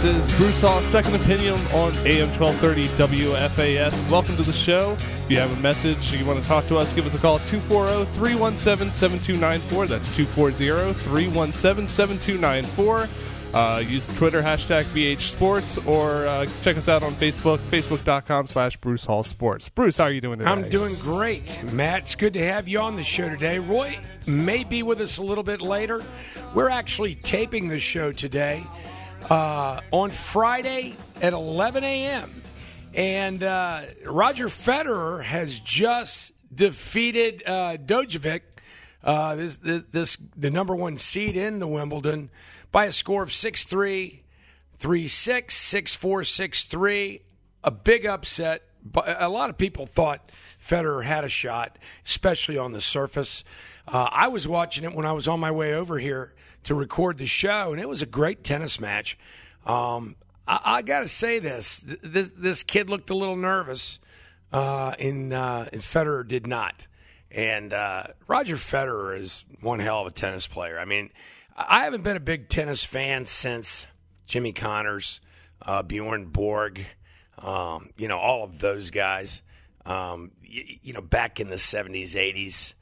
This is Bruce Hall's Second Opinion on AM 1230 WFAS. Welcome to the show. If you have a message or you want to talk to us, give us a call at 240-317-7294. That's 240-317-7294. Use Twitter, hashtag BH Sports, or check us out on Facebook, facebook.com/Bruce Hall Sports. Bruce, how are you doing today? I'm doing great, Matt. It's good to have you on the show today. Roy may be with us a little bit later. We're actually taping the show today on Friday at 11 a.m. And Roger Federer has just defeated Djokovic, the number one seed in the Wimbledon, by a score of 6-3, 3-6, 6-4, 6-3. A big upset. A lot of people thought Federer had a shot, especially on the surface. I was watching it when I was on my way over here to record the show, and it was a great tennis match. I got to say this kid looked a little nervous, and Federer did not. And Roger Federer is one hell of a tennis player. I mean, I haven't been a big tennis fan since Jimmy Connors, Bjorn Borg, all of those guys, back in the 70s, 80s.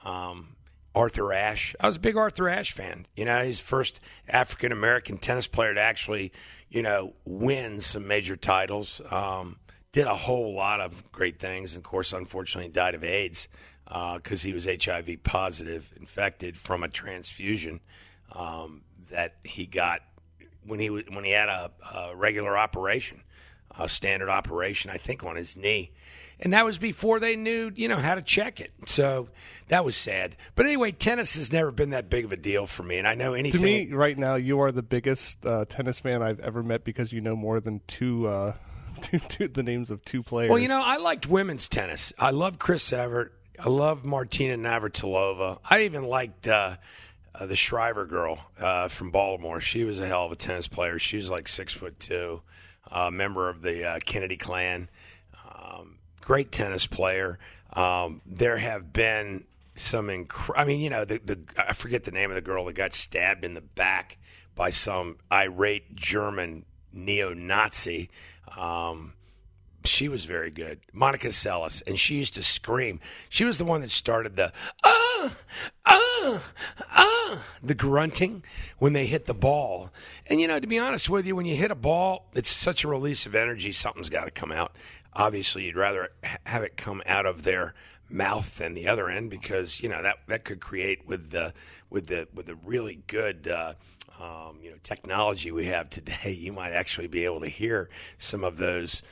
Arthur Ashe. I was a big Arthur Ashe fan. He's the first African-American tennis player to actually, win some major titles. Did a whole lot of great things. And, of course, unfortunately died of AIDS because he was HIV positive, infected from a transfusion that he got when he had a regular operation, a standard operation, I think, on his knee. And that was before they knew, how to check it. So that was sad. But anyway, tennis has never been that big of a deal for me. And I know anything. To me, right now, you are the biggest tennis fan I've ever met because you know more than the names of two players. Well, I liked women's tennis. I love Chris Evert. I love Martina Navratilova. I even liked the Shriver girl from Baltimore. She was a hell of a tennis player. She was like 6'2", member of the Kennedy clan. Great tennis player. There have been some I forget the name of the girl that got stabbed in the back by some irate German neo-Nazi. She was very good. Monica Seles, and she used to scream. She was the one that started the the grunting when they hit the ball. And, to be honest with you, when you hit a ball, it's such a release of energy, something's got to come out. Obviously, you'd rather have it come out of their mouth than the other end because, that could create with the really good technology we have today, you might actually be able to hear some of those,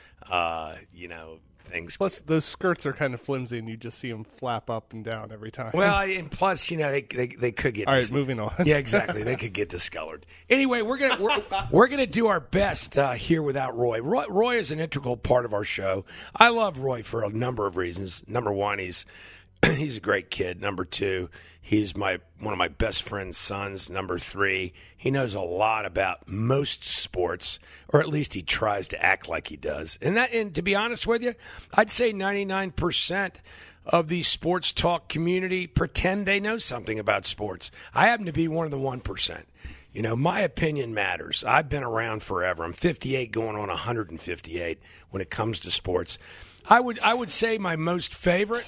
things. Plus, those skirts are kind of flimsy, and you just see them flap up and down every time. Well, and plus, they could get. All right, moving on. Yeah, exactly. They could get discolored. Anyway, we're gonna do our best here without Roy. Roy is an integral part of our show. I love Roy for a number of reasons. Number one, he's a great kid. Number two, he's one of my best friend's sons. Number three, he knows a lot about most sports, or at least he tries to act like he does. And to be honest with you, I'd say 99% of the sports talk community pretend they know something about sports. I happen to be one of the 1%. My opinion matters. I've been around forever. I'm 58 going on 158 when it comes to sports. I would say my most favorite.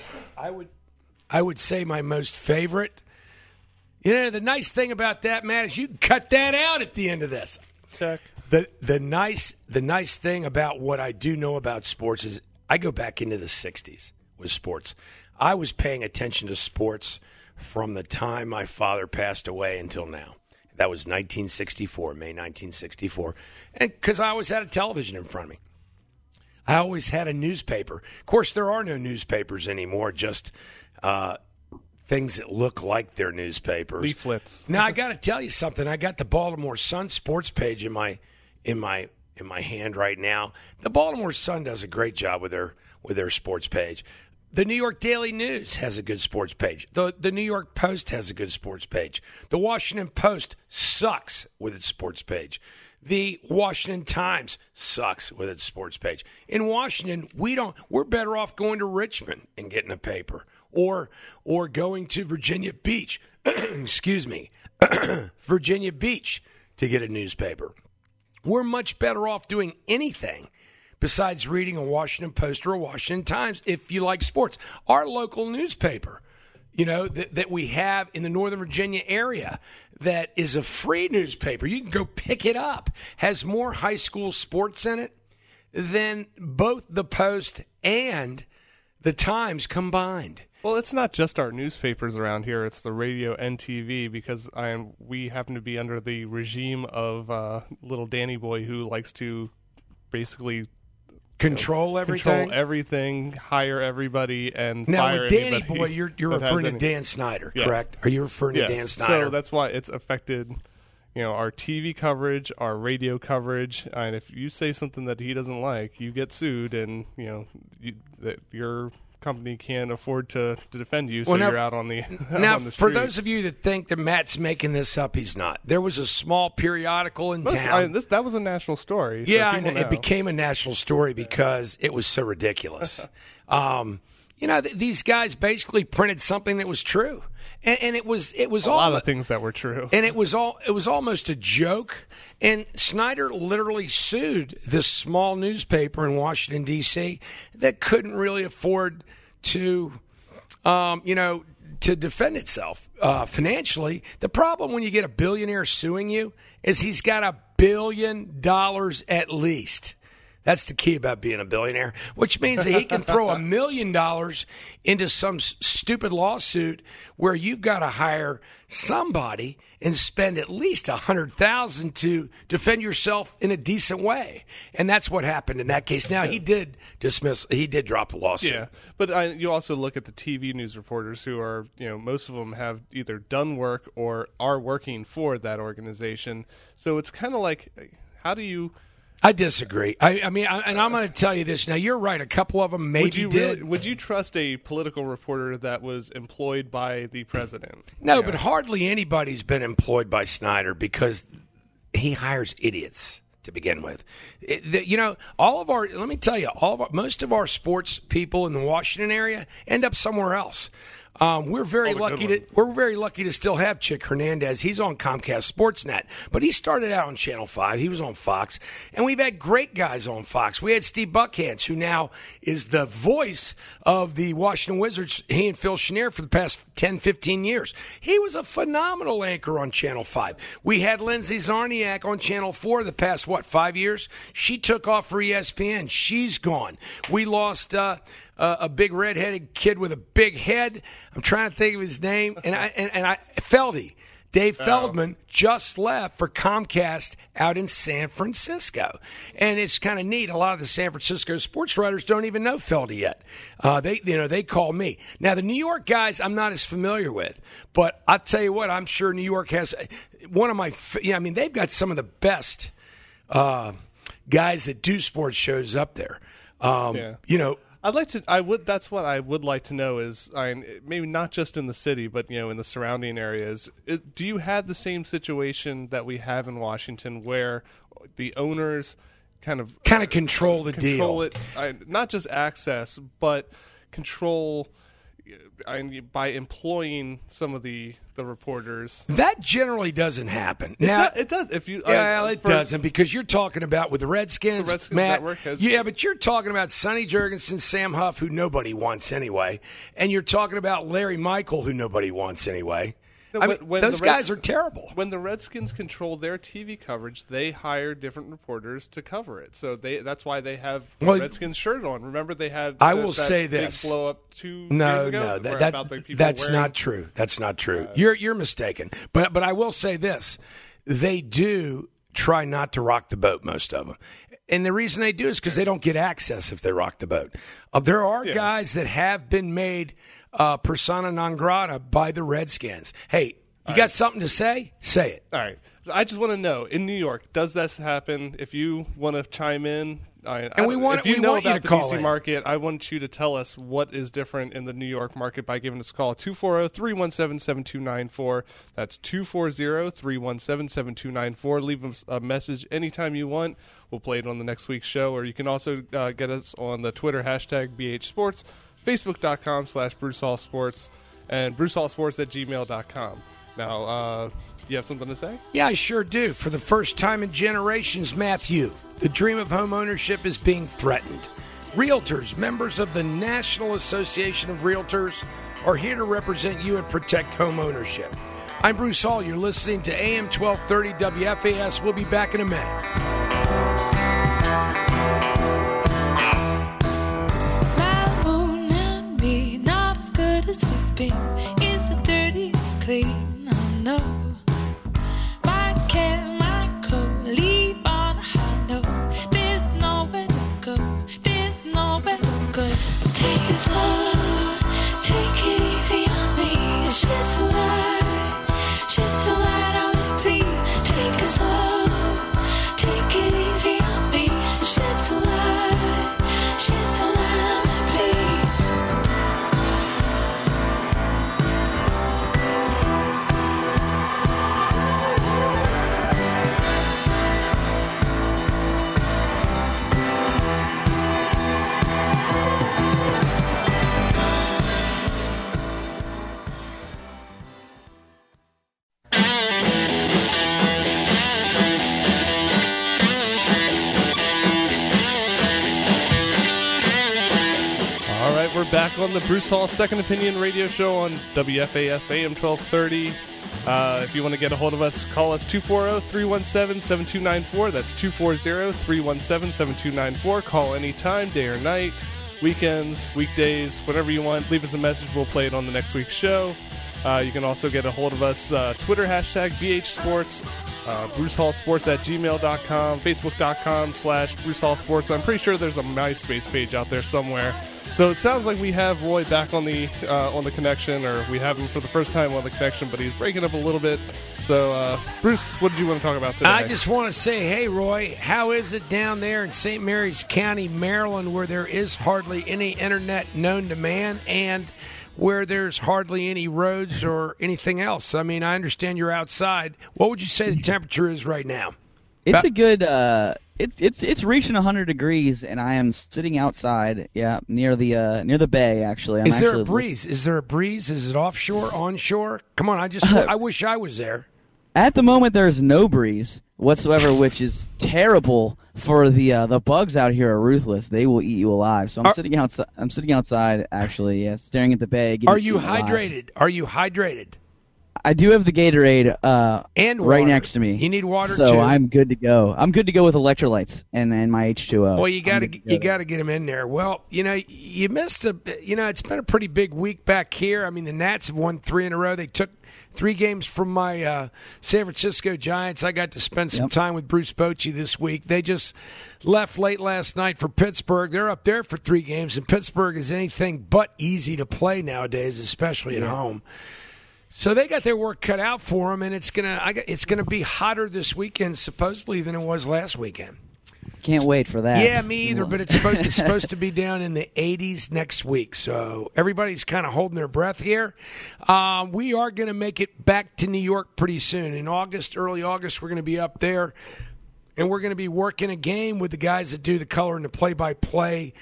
I would say my most favorite. The nice thing about that, Matt, is you can cut that out at the end of this. Check. The nice thing about what I do know about sports is I go back into the 60s with sports. I was paying attention to sports from the time my father passed away until now. That was 1964, May 1964. And because I always had a television in front of me. I always had a newspaper. Of course, there are no newspapers anymore, just things that look like they're newspapers. Leaflets. Now, I got to tell you something. I got the Baltimore Sun sports page in my hand right now. The Baltimore Sun does a great job with their sports page. The New York Daily News has a good sports page. The New York Post has a good sports page. The Washington Post sucks with its sports page. The Washington Times sucks with its sports page. In Washington, we're better off going to Richmond and getting a paper or going to Virginia Beach, Virginia Beach to get a newspaper. we're much better off doing anything besides reading a Washington Post or a Washington Times if you like sports. Our local newspaper, that we have in the Northern Virginia area, that is a free newspaper. You can go pick it up. Has more high school sports in it than both the Post and the Times combined. Well, it's not just our newspapers around here. It's the radio and TV, because we happen to be under the regime of little Danny Boy, who likes to basically control everything, hire everybody, and now fire with Danny anybody. Boy, you're referring to Dan Snyder, Yes. correct? Are you referring to Dan Snyder? So that's why it's affected, our TV coverage, our radio coverage, and if you say something that he doesn't like, you get sued, and that your company can't afford to defend you, so you're out on the now. On the for street. those of you that think that Matt's making this up, he's not. There was a small periodical in town. That was a national story. So Yeah, I people know. It became a national story because it was so ridiculous. These guys basically printed something that was true, and it was a lot of things that were true, and it was almost a joke. And Snyder literally sued this small newspaper in Washington D.C. that couldn't really afford to, to defend itself financially. The problem when you get a billionaire suing you is he's got $1 billion at least. That's the key about being a billionaire, which means that he can throw $1 million into some stupid lawsuit where you've got to hire somebody and spend at least $100,000 to defend yourself in a decent way. And that's what happened in that case. Now, he did drop the lawsuit. Yeah, but you also look at the TV news reporters who are, most of them have either done work or are working for that organization. So it's kind of like, how do you... I disagree. I'm going to tell you this. Now, you're right. A couple of them maybe did. Would you trust a political reporter that was employed by the president? No, but hardly anybody's been employed by Snyder because he hires idiots to begin with. Let me tell you, most of our sports people in the Washington area end up somewhere else. We're very lucky to still have Chick Hernandez. He's on Comcast Sportsnet, but he started out on Channel 5. He was on Fox, and we've had great guys on Fox. We had Steve Buckhantz, who now is the voice of the Washington Wizards, he and Phil Chenier, for the past 10, 15 years. He was a phenomenal anchor on Channel 5. We had Lindsay Zarniak on Channel 4 the past, 5 years? She took off for ESPN. She's gone. We lost a big redheaded kid with a big head. I'm trying to think of his name. Feldy. Dave Feldman just left for Comcast out in San Francisco. And it's kind of neat. A lot of the San Francisco sports writers don't even know Feldy yet. They call me. Now, the New York guys I'm not as familiar with. But I'll tell you what, I'm sure New York has one of my they've got some of the best guys that do sports shows up there. That's what I would like to know is, maybe not just in the city, but in the surrounding areas. Do you have the same situation that we have in Washington, where the owners kind of control the deal? It, not just access, but control by employing some of the reporters. That generally doesn't happen. It does. If you, it doesn't, because you're talking about with the Redskins, Matt. But you're talking about Sonny Jurgensen, Sam Huff, who nobody wants anyway, and you're talking about Larry Michael, who nobody wants anyway. Those guys are terrible. When the Redskins control their TV coverage, they hire different reporters to cover it. So that's why they have the Redskins shirt on. Remember, they had say this. Big blow up 2 years ago? That's not true. That's not true. You're mistaken. But I will say this. They do try not to rock the boat, most of them. And the reason they do is because they don't get access if they rock the boat. There are guys that have been made persona non grata by the Redskins. Hey, you got something to say? Say it. All right. So I just want to know, in New York, does this happen? If you want to chime in, we want you to call the DC market, I want you to tell us what is different in the New York market by giving us a call, 240-317-7294. That's 240-317-7294. Leave us a message anytime you want. We'll play it on the next week's show, or you can also get us on the Twitter, #BHSports, Facebook.com/Bruce Hall Sports, and BruceHallSports@gmail.com. Now, you have something to say? Yeah, I sure do. For the first time in generations, Matthew, the dream of home ownership is being threatened. Realtors, members of the National Association of Realtors, are here to represent you and protect home ownership. I'm Bruce Hall. You're listening to AM 1230 WFAS. We'll be back in a minute. My moon and me, not as good as we've been. It's the dirtiest clean, I know. My care, my code, leave on a high note. There's nowhere to go, there's nowhere to go. Take it slow, take it easy on me. Shed some light on me, please. Take it slow, take it easy on me. Shed some light on me, please. We're back on the Bruce Hall Second Opinion radio show on WFAS AM 1230. If you want to get a hold of us, call us 240-317-7294. That's 240-317-7294. Call anytime, day or night, weekends, weekdays, whatever you want. Leave us a message. We'll play it on the next week's show. You can also get a hold of us, Twitter, hashtag BHSports, BruceHallSports@gmail.com, Facebook.com/Bruce Hall Sports. I'm pretty sure there's a MySpace page out there somewhere. So it sounds like we have Roy back on the connection, or we have him for the first time on the connection, but he's breaking up a little bit. So, Bruce, what did you want to talk about today? I just want to say, hey, Roy, how is it down there in St. Mary's County, Maryland, where there is hardly any internet known to man and where there's hardly any roads or anything else? I mean, I understand you're outside. What would you say the temperature is right now? It's a good it's reaching 100 degrees, and I am sitting outside, near the bay. Actually, Is there a breeze? Is there a breeze? Is it offshore, onshore? Come on, I wish I was there. At the moment, there's no breeze whatsoever, which is terrible for the bugs out here. Are ruthless; they will eat you alive. So I'm sitting outside. I'm sitting outside, actually, staring at the bay. Are you hydrated? Are you hydrated? I do have the Gatorade and right next to me. You need water so too. I'm good to go. I'm good to go with electrolytes and my H2O. Well, you got to get them in there. Well, you missed it's been a pretty big week back here. I mean, the Nats have won 3 in a row. They took 3 games from my San Francisco Giants. I got to spend some time with Bruce Bochy this week. They just left late last night for Pittsburgh. They're up there for 3 games, and Pittsburgh is anything but easy to play nowadays, especially at home. So they got their work cut out for them, and it's gonna be hotter this weekend supposedly than it was last weekend. Can't wait for that. Yeah, me either. But it's supposed to be down in the 80s next week. So everybody's kind of holding their breath here. We are going to make it back to New York pretty soon in August, early August. We're going to be up there, and we're going to be working a game with the guys that do the color and the play-by-play.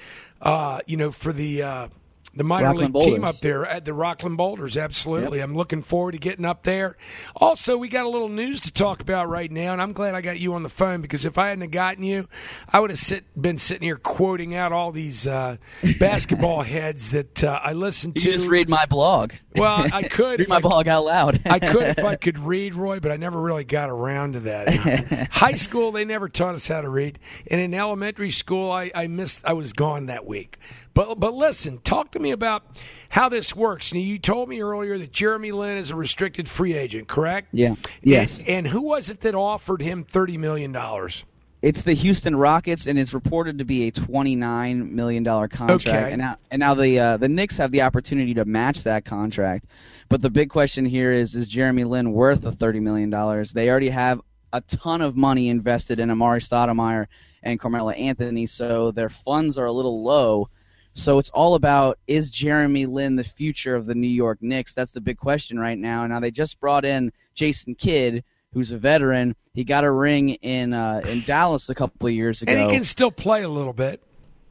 For the minor league team up there at the Rockland Boulders, absolutely. Yep. I'm looking forward to getting up there. Also, we got a little news to talk about right now, and I'm glad I got you on the phone because if I hadn't have gotten you, I would have been sitting here quoting out all these basketball heads that I listen to. You just read my blog. Well, I could. Read my blog out loud. I could if I could read, Roy, but I never really got around to that. High school, they never taught us how to read. And in elementary school, I was gone that week. But listen, talk to me about how this works. Now, you told me earlier that Jeremy Lin is a restricted free agent, correct? Yeah. Yes. And who was it that offered him $30 million? It's the Houston Rockets, and it's reported to be a $29 million contract. Okay. And now the Knicks have the opportunity to match that contract. But the big question here is Jeremy Lin worth the $30 million? They already have a ton of money invested in Amari Stoudemire and Carmelo Anthony, so their funds are a little low. So it's all about, is Jeremy Lin the future of the New York Knicks? That's the big question right now. Now, they just brought in Jason Kidd, who's a veteran. He got a ring in Dallas a couple of years ago. And he can still play a little bit.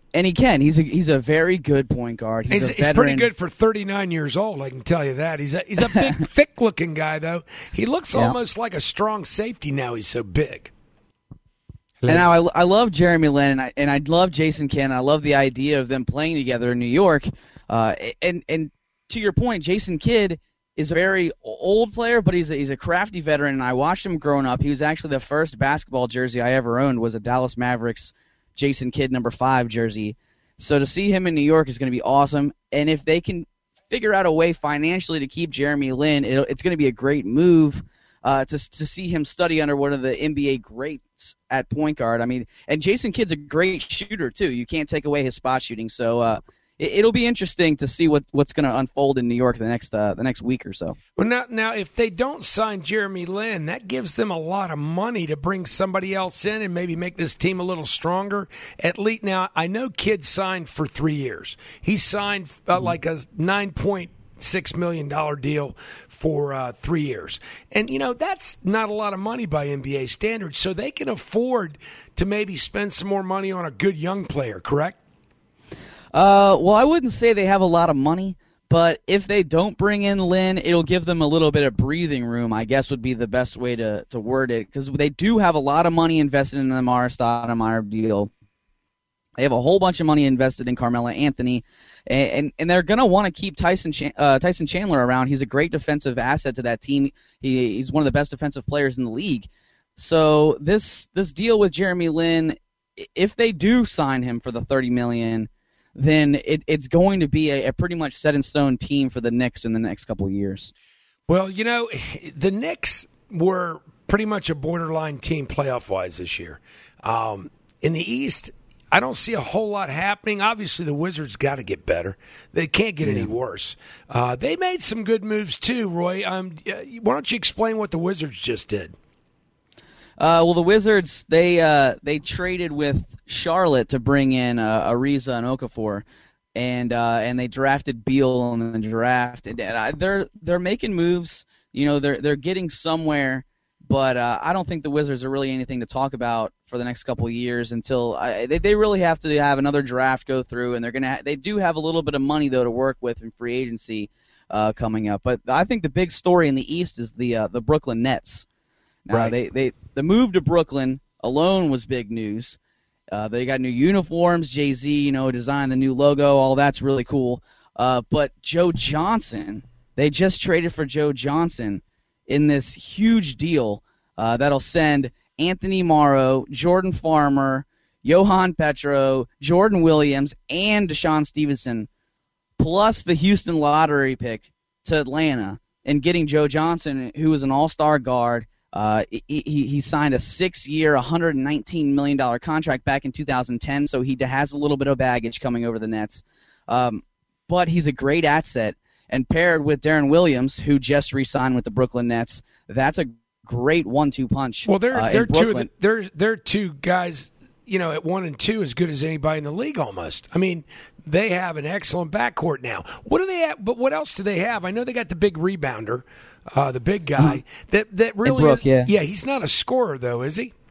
And he can. He's a very good point guard. He's pretty good for 39 years old, I can tell you that. He's a big, thick-looking guy, though. He looks almost like a strong safety now. He's so big. And now I love Jeremy Lin, and I love Jason Kidd. I love the idea of them playing together in New York. And to your point, Jason Kidd is a very old player, but he's a crafty veteran, and I watched him growing up. He was actually the first basketball jersey I ever owned was a Dallas Mavericks Jason Kidd number 5 jersey. So to see him in New York is going to be awesome. And if they can figure out a way financially to keep Jeremy Lin, it's going to be a great move to see him study under one of the NBA greats at point guard. I mean, and Jason Kidd's a great shooter too. You can't take away his spot shooting. So it'll be interesting to see what's going to unfold in New York the next week or so. Well, now if they don't sign Jeremy Lin, that gives them a lot of money to bring somebody else in and maybe make this team a little stronger. At least now, I know Kidd signed for 3 years. He signed like a $9.6 million deal for 3 years. And, that's not a lot of money by NBA standards, so they can afford to maybe spend some more money on a good young player, correct? Well, I wouldn't say they have a lot of money, but if they don't bring in Lin, it'll give them a little bit of breathing room, I guess would be the best way to word it, because they do have a lot of money invested in the Amar'e Stoudemire deal. They have a whole bunch of money invested in Carmelo Anthony, and they're going to want to keep Tyson Chandler around. He's a great defensive asset to that team. He's one of the best defensive players in the league. So this deal with Jeremy Lin, if they do sign him for the $30 million, then it's going to be a pretty much set-in-stone team for the Knicks in the next couple of years. Well, the Knicks were pretty much a borderline team playoff-wise this year. In the East, I don't see a whole lot happening. Obviously, the Wizards got to get better. They can't get any worse. They made some good moves, too, Roy. Why don't you explain what the Wizards just did? Well, the Wizards, they traded with Charlotte to bring in Ariza and Okafor, and they drafted Beal in the draft. And they're making moves. They're getting somewhere, but I don't think the Wizards are really anything to talk about for the next couple of years until they really have to have another draft go through, and they do have a little bit of money though to work with in free agency coming up. But I think the big story in the East is the Brooklyn Nets. Now, right. The move to Brooklyn alone was big news. They got new uniforms. Jay-Z, designed the new logo. All that's really cool. But Joe Johnson, they just traded for Joe Johnson in this huge deal that'll send Anthony Morrow, Jordan Farmer, Johan Petro, Jordan Williams, and Deshaun Stevenson, plus the Houston lottery pick to Atlanta, and getting Joe Johnson, who is an all-star guard. He signed a 6-year, $119 million contract back in 2010, so he has a little bit of baggage coming over the Nets. But he's a great asset, and paired with Darren Williams, who just re-signed with the Brooklyn Nets, that's a great 1-2 punch. Well, they're two guys, at 1 and 2 as good as anybody in the league almost. I mean, they have an excellent backcourt now. What do they have? But what else do they have? I know they got the big rebounder. The big guy that really Brooke, is, yeah, he's not a scorer though, is he?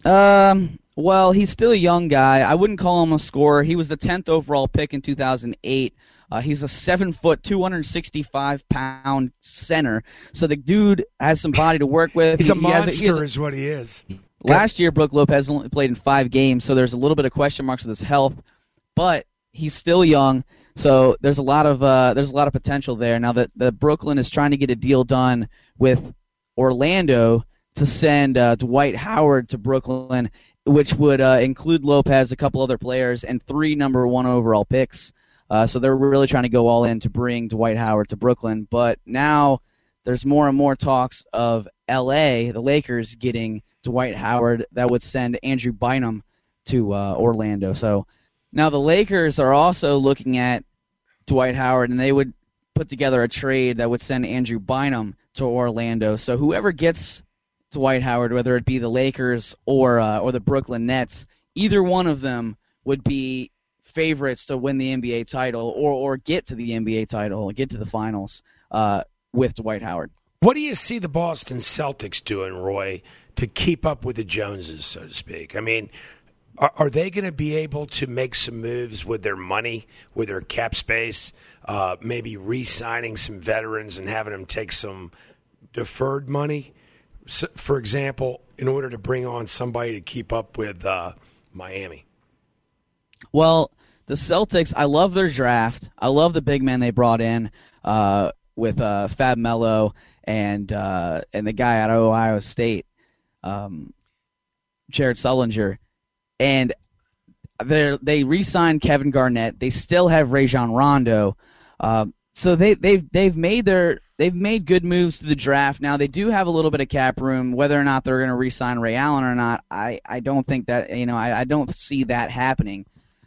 Well, he's still a young guy. I wouldn't call him a scorer. He was the 10th overall pick in 2008. He's a 7-foot, 265-pound center. So the dude has some body to work with. He's a monster, is what he is. Last year, Brook Lopez only played in 5 games, so there's a little bit of question marks with his health. But he's still young. So there's a lot of potential there. Now that Brooklyn is trying to get a deal done with Orlando to send Dwight Howard to Brooklyn, which would include Lopez, a couple other players, and 3 number 1 overall picks. So they're really trying to go all in to bring Dwight Howard to Brooklyn. But now there's more and more talks of L.A., the Lakers, getting Dwight Howard that would send Andrew Bynum to Orlando. So now the Lakers are also looking at Dwight Howard, and they would put together a trade that would send Andrew Bynum to Orlando. So whoever gets Dwight Howard, whether it be the Lakers or the Brooklyn Nets, either one of them would be favorites to win the NBA title or get to the NBA title, get to the finals with Dwight Howard. What do you see the Boston Celtics doing, Roy, to keep up with the Joneses, so to speak? I mean, Are they going to be able to make some moves with their money, with their cap space, maybe re-signing some veterans and having them take some deferred money, for example, in order to bring on somebody to keep up with Miami? Well, the Celtics, I love their draft. I love the big men they brought in with Fab Melo and the guy out of Ohio State, Jared Sullinger. And they re-signed Kevin Garnett. They still have Rajon Rondo. So they've made good moves to the draft. Now they do have a little bit of cap room. Whether or not they're going to re-sign Ray Allen or not, I don't think that I don't see that happening.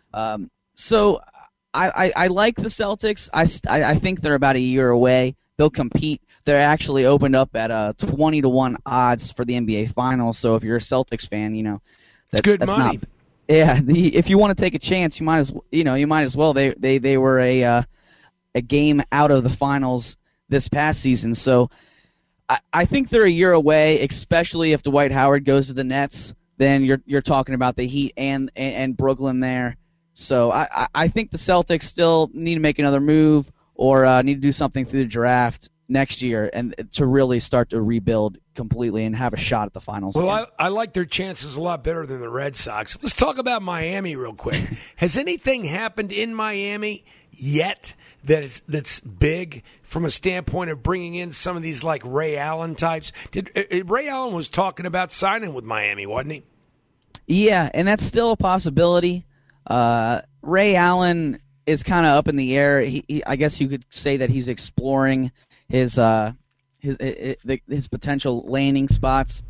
So I like the Celtics. I think they're about a year away. They'll compete. They're actually opened up at 20-1 odds for the NBA Finals. So if you're a Celtics fan, it's good money. If you want to take a chance, you might as well. They were a game out of the finals this past season, so I think they're a year away. Especially if Dwight Howard goes to the Nets, then you're talking about the Heat and Brooklyn there. So I think the Celtics still need to make another move or need to do something through the draft next year and to really start to rebuild completely and have a shot at the finals. Well, I like their chances a lot better than the Red Sox. Let's talk about Miami real quick. Has anything happened in Miami yet that's big from a standpoint of bringing in some of these like Ray Allen types? Ray Allen was talking about signing with Miami, wasn't he? Yeah, and that's still a possibility. Ray Allen is kind of up in the air. I guess you could say that he's exploring his potential landing spots.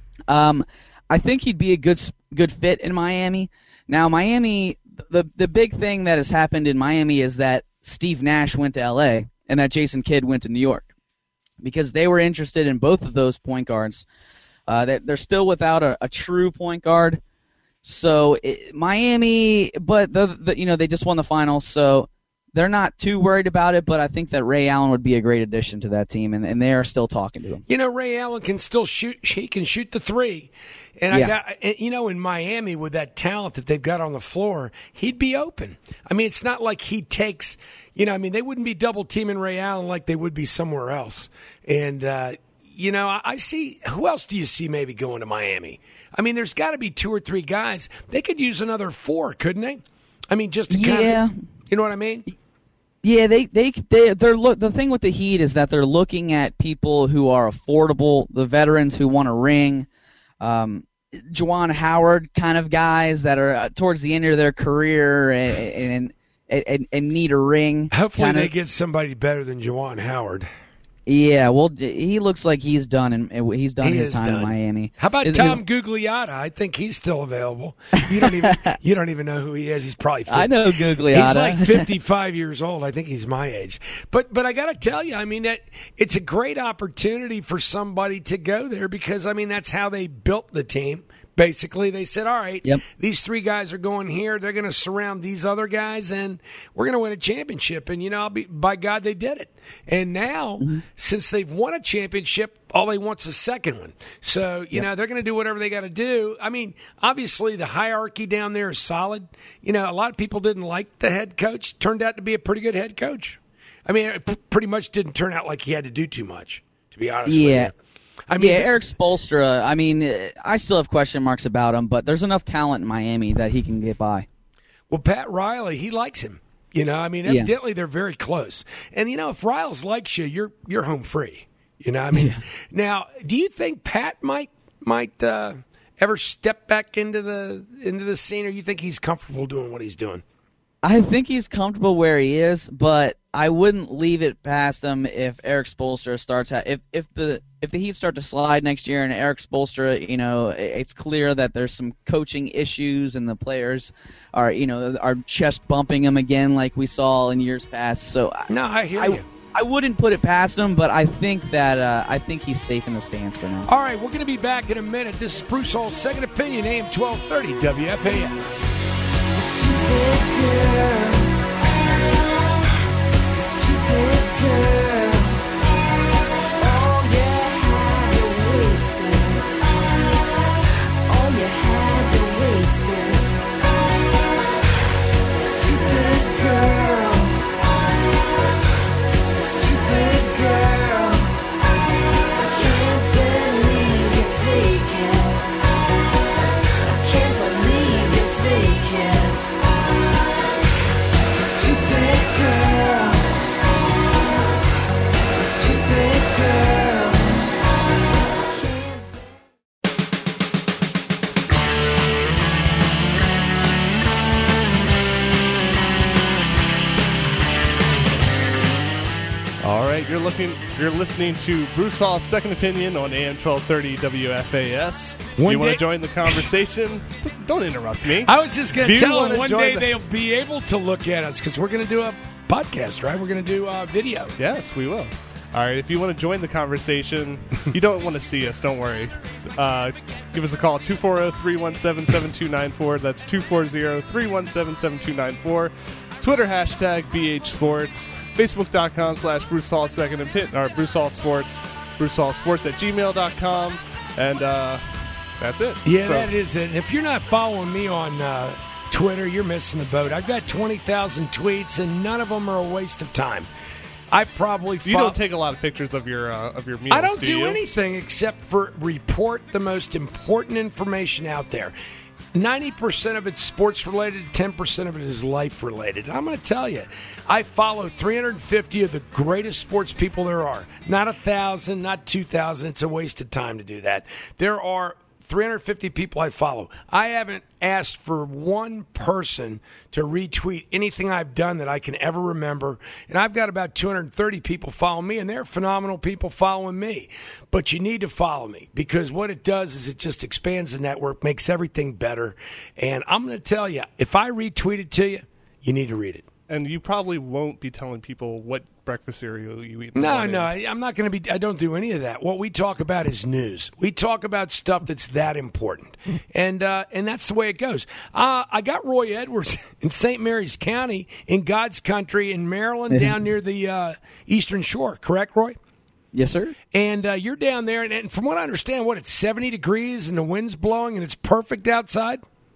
I think he'd be a good fit in Miami. Now, Miami, the big thing that has happened in Miami is that Steve Nash went to L.A. and that Jason Kidd went to New York because they were interested in both of those point guards. They're still without a true point guard. So Miami, but they just won the finals, so they're not too worried about it, but I think that Ray Allen would be a great addition to that team, and they are still talking to him. Ray Allen can still shoot. He can shoot the three. And in Miami, with that talent that they've got on the floor, he'd be open. I mean, it's not like he takes, they wouldn't be double teaming Ray Allen like they would be somewhere else. And, I see, who else do you see maybe going to Miami? I mean, there's got to be 2 or 3 guys. They could use another 4, couldn't they? I mean, just to kind of, you know what I mean? Yeah, they're the thing with the Heat is that they're looking at people who are affordable, the veterans who want a ring, Juwan Howard kind of guys that are towards the end of their career and need a ring. Hopefully they get somebody better than Juwan Howard. Yeah, well, he looks like he's done, and he's done his time in Miami. How about Tom Gugliotta? I think he's still available. You don't even know who he is. He's probably 50. I know Gugliotta. He's like 55 years old. I think he's my age. But I got to tell you, I mean, that it's a great opportunity for somebody to go there because I mean that's how they built the team. Basically, they said, all right, These 3 guys are going here. They're going to surround these other guys, and we're going to win a championship. And, by God, they did it. And now, since they've won a championship, all they want's a second one. So, they're going to do whatever they got to do. I mean, obviously, the hierarchy down there is solid. A lot of people didn't like the head coach. Turned out to be a pretty good head coach. I mean, it pretty much didn't turn out like he had to do too much, to be honest with you. I mean, Eric Spoelstra, I mean, I still have question marks about him, but there's enough talent in Miami that he can get by. Well, Pat Riley, he likes him. I mean, evidently they're very close. And, if Riles likes you, you're home free. Now, do you think Pat might ever step back into the scene, or you think he's comfortable doing what he's doing? I think he's comfortable where he is, but I wouldn't leave it past him if Eric Spoelstra starts if the Heat start to slide next year and Eric Spoelstra, it's clear that there's some coaching issues and the players are chest bumping him again like we saw in years past. So no, I hear you. I wouldn't put it past him, but I think he's safe in the stands for now. All right, we're going to be back in a minute. This is Bruce Hall's Second Opinion, AM 1230 WFAS. All right, you're listening to Bruce Hall's Second Opinion on AM 1230 WFAS. You want to join the conversation? Don't interrupt me. I was just going to tell them one day the... they'll be able to look at us because we're going to do a podcast, right? We're going to do video. Yes, we will. All right, if you want to join the conversation, you don't want to see us, don't worry. Give us a call, 240-317-7294. That's 240-317-7294. Twitter hashtag BHSports. Facebook.com/Bruce Hall Second Opinion, or Bruce Hall Sports, BruceHallSports@gmail.com. And that's it. Yeah, so. That is it. And if you're not following me on Twitter, you're missing the boat. I've got 20,000 tweets, and none of them are a waste of time. I probably you don't take a lot of pictures of your meals. I don't do anything except for report the most important information out there. 90% of it's sports related, 10% of it is life related. I'm going to tell you, I follow 350 of the greatest sports people there are. Not 1,000, not 2,000. It's a waste of time to do that. There are 350 people I follow. I haven't asked for one person to retweet anything I've done that I can ever remember. And I've got about 230 people follow me, and they're phenomenal people following me. But you need to follow me because what it does is it just expands the network, makes everything better. And I'm going to tell you, if I retweet it to you, you need to read it. And you probably won't be telling people what breakfast cereal you eat. No, I'm not going to be. I don't do any of that. What we talk about is news. We talk about stuff that's that important, and that's the way it goes. I got Roy Edwards in St. Mary's County in God's country in Maryland, down near the Eastern Shore. Correct, Roy? Yes, sir. And you're down there, and from what I understand, it's 70 degrees and the wind's blowing and it's perfect outside.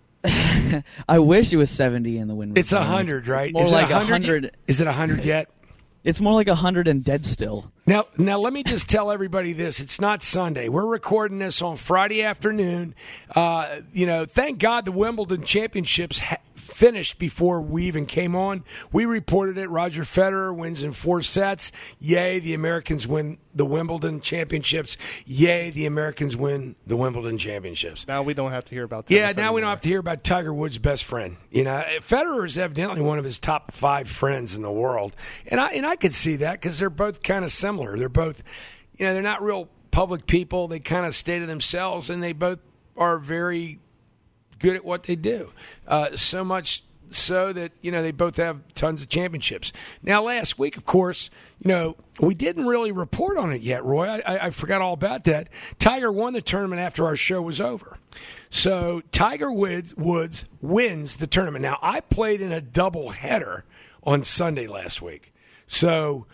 I wish it was 70 and the wind was It's 100, right? It's more like 100. Is it 100 yet? It's more like 100 and dead still. Now, let me just tell everybody this. It's not Sunday. We're recording this on Friday afternoon. Thank God the Wimbledon Championships finished before we even came on. We reported it. Roger Federer wins in 4 sets. Yay, the Americans win the Wimbledon Championships. Yay, the Americans win the Wimbledon Championships. Now we don't have to hear about tennis now we don't have to hear about Tiger Woods' best friend. Federer is evidently one of his top 5 friends in the world. And I could see that because they're both kind of similar. They're both, they're not real public people. They kind of stay to themselves, and they both are very good at what they do. So much so that, they both have tons of championships. Now, last week, of course, we didn't really report on it yet, Roy. I forgot all about that. Tiger won the tournament after our show was over. So Tiger Woods wins the tournament. Now, I played in a doubleheader on Sunday last week. So,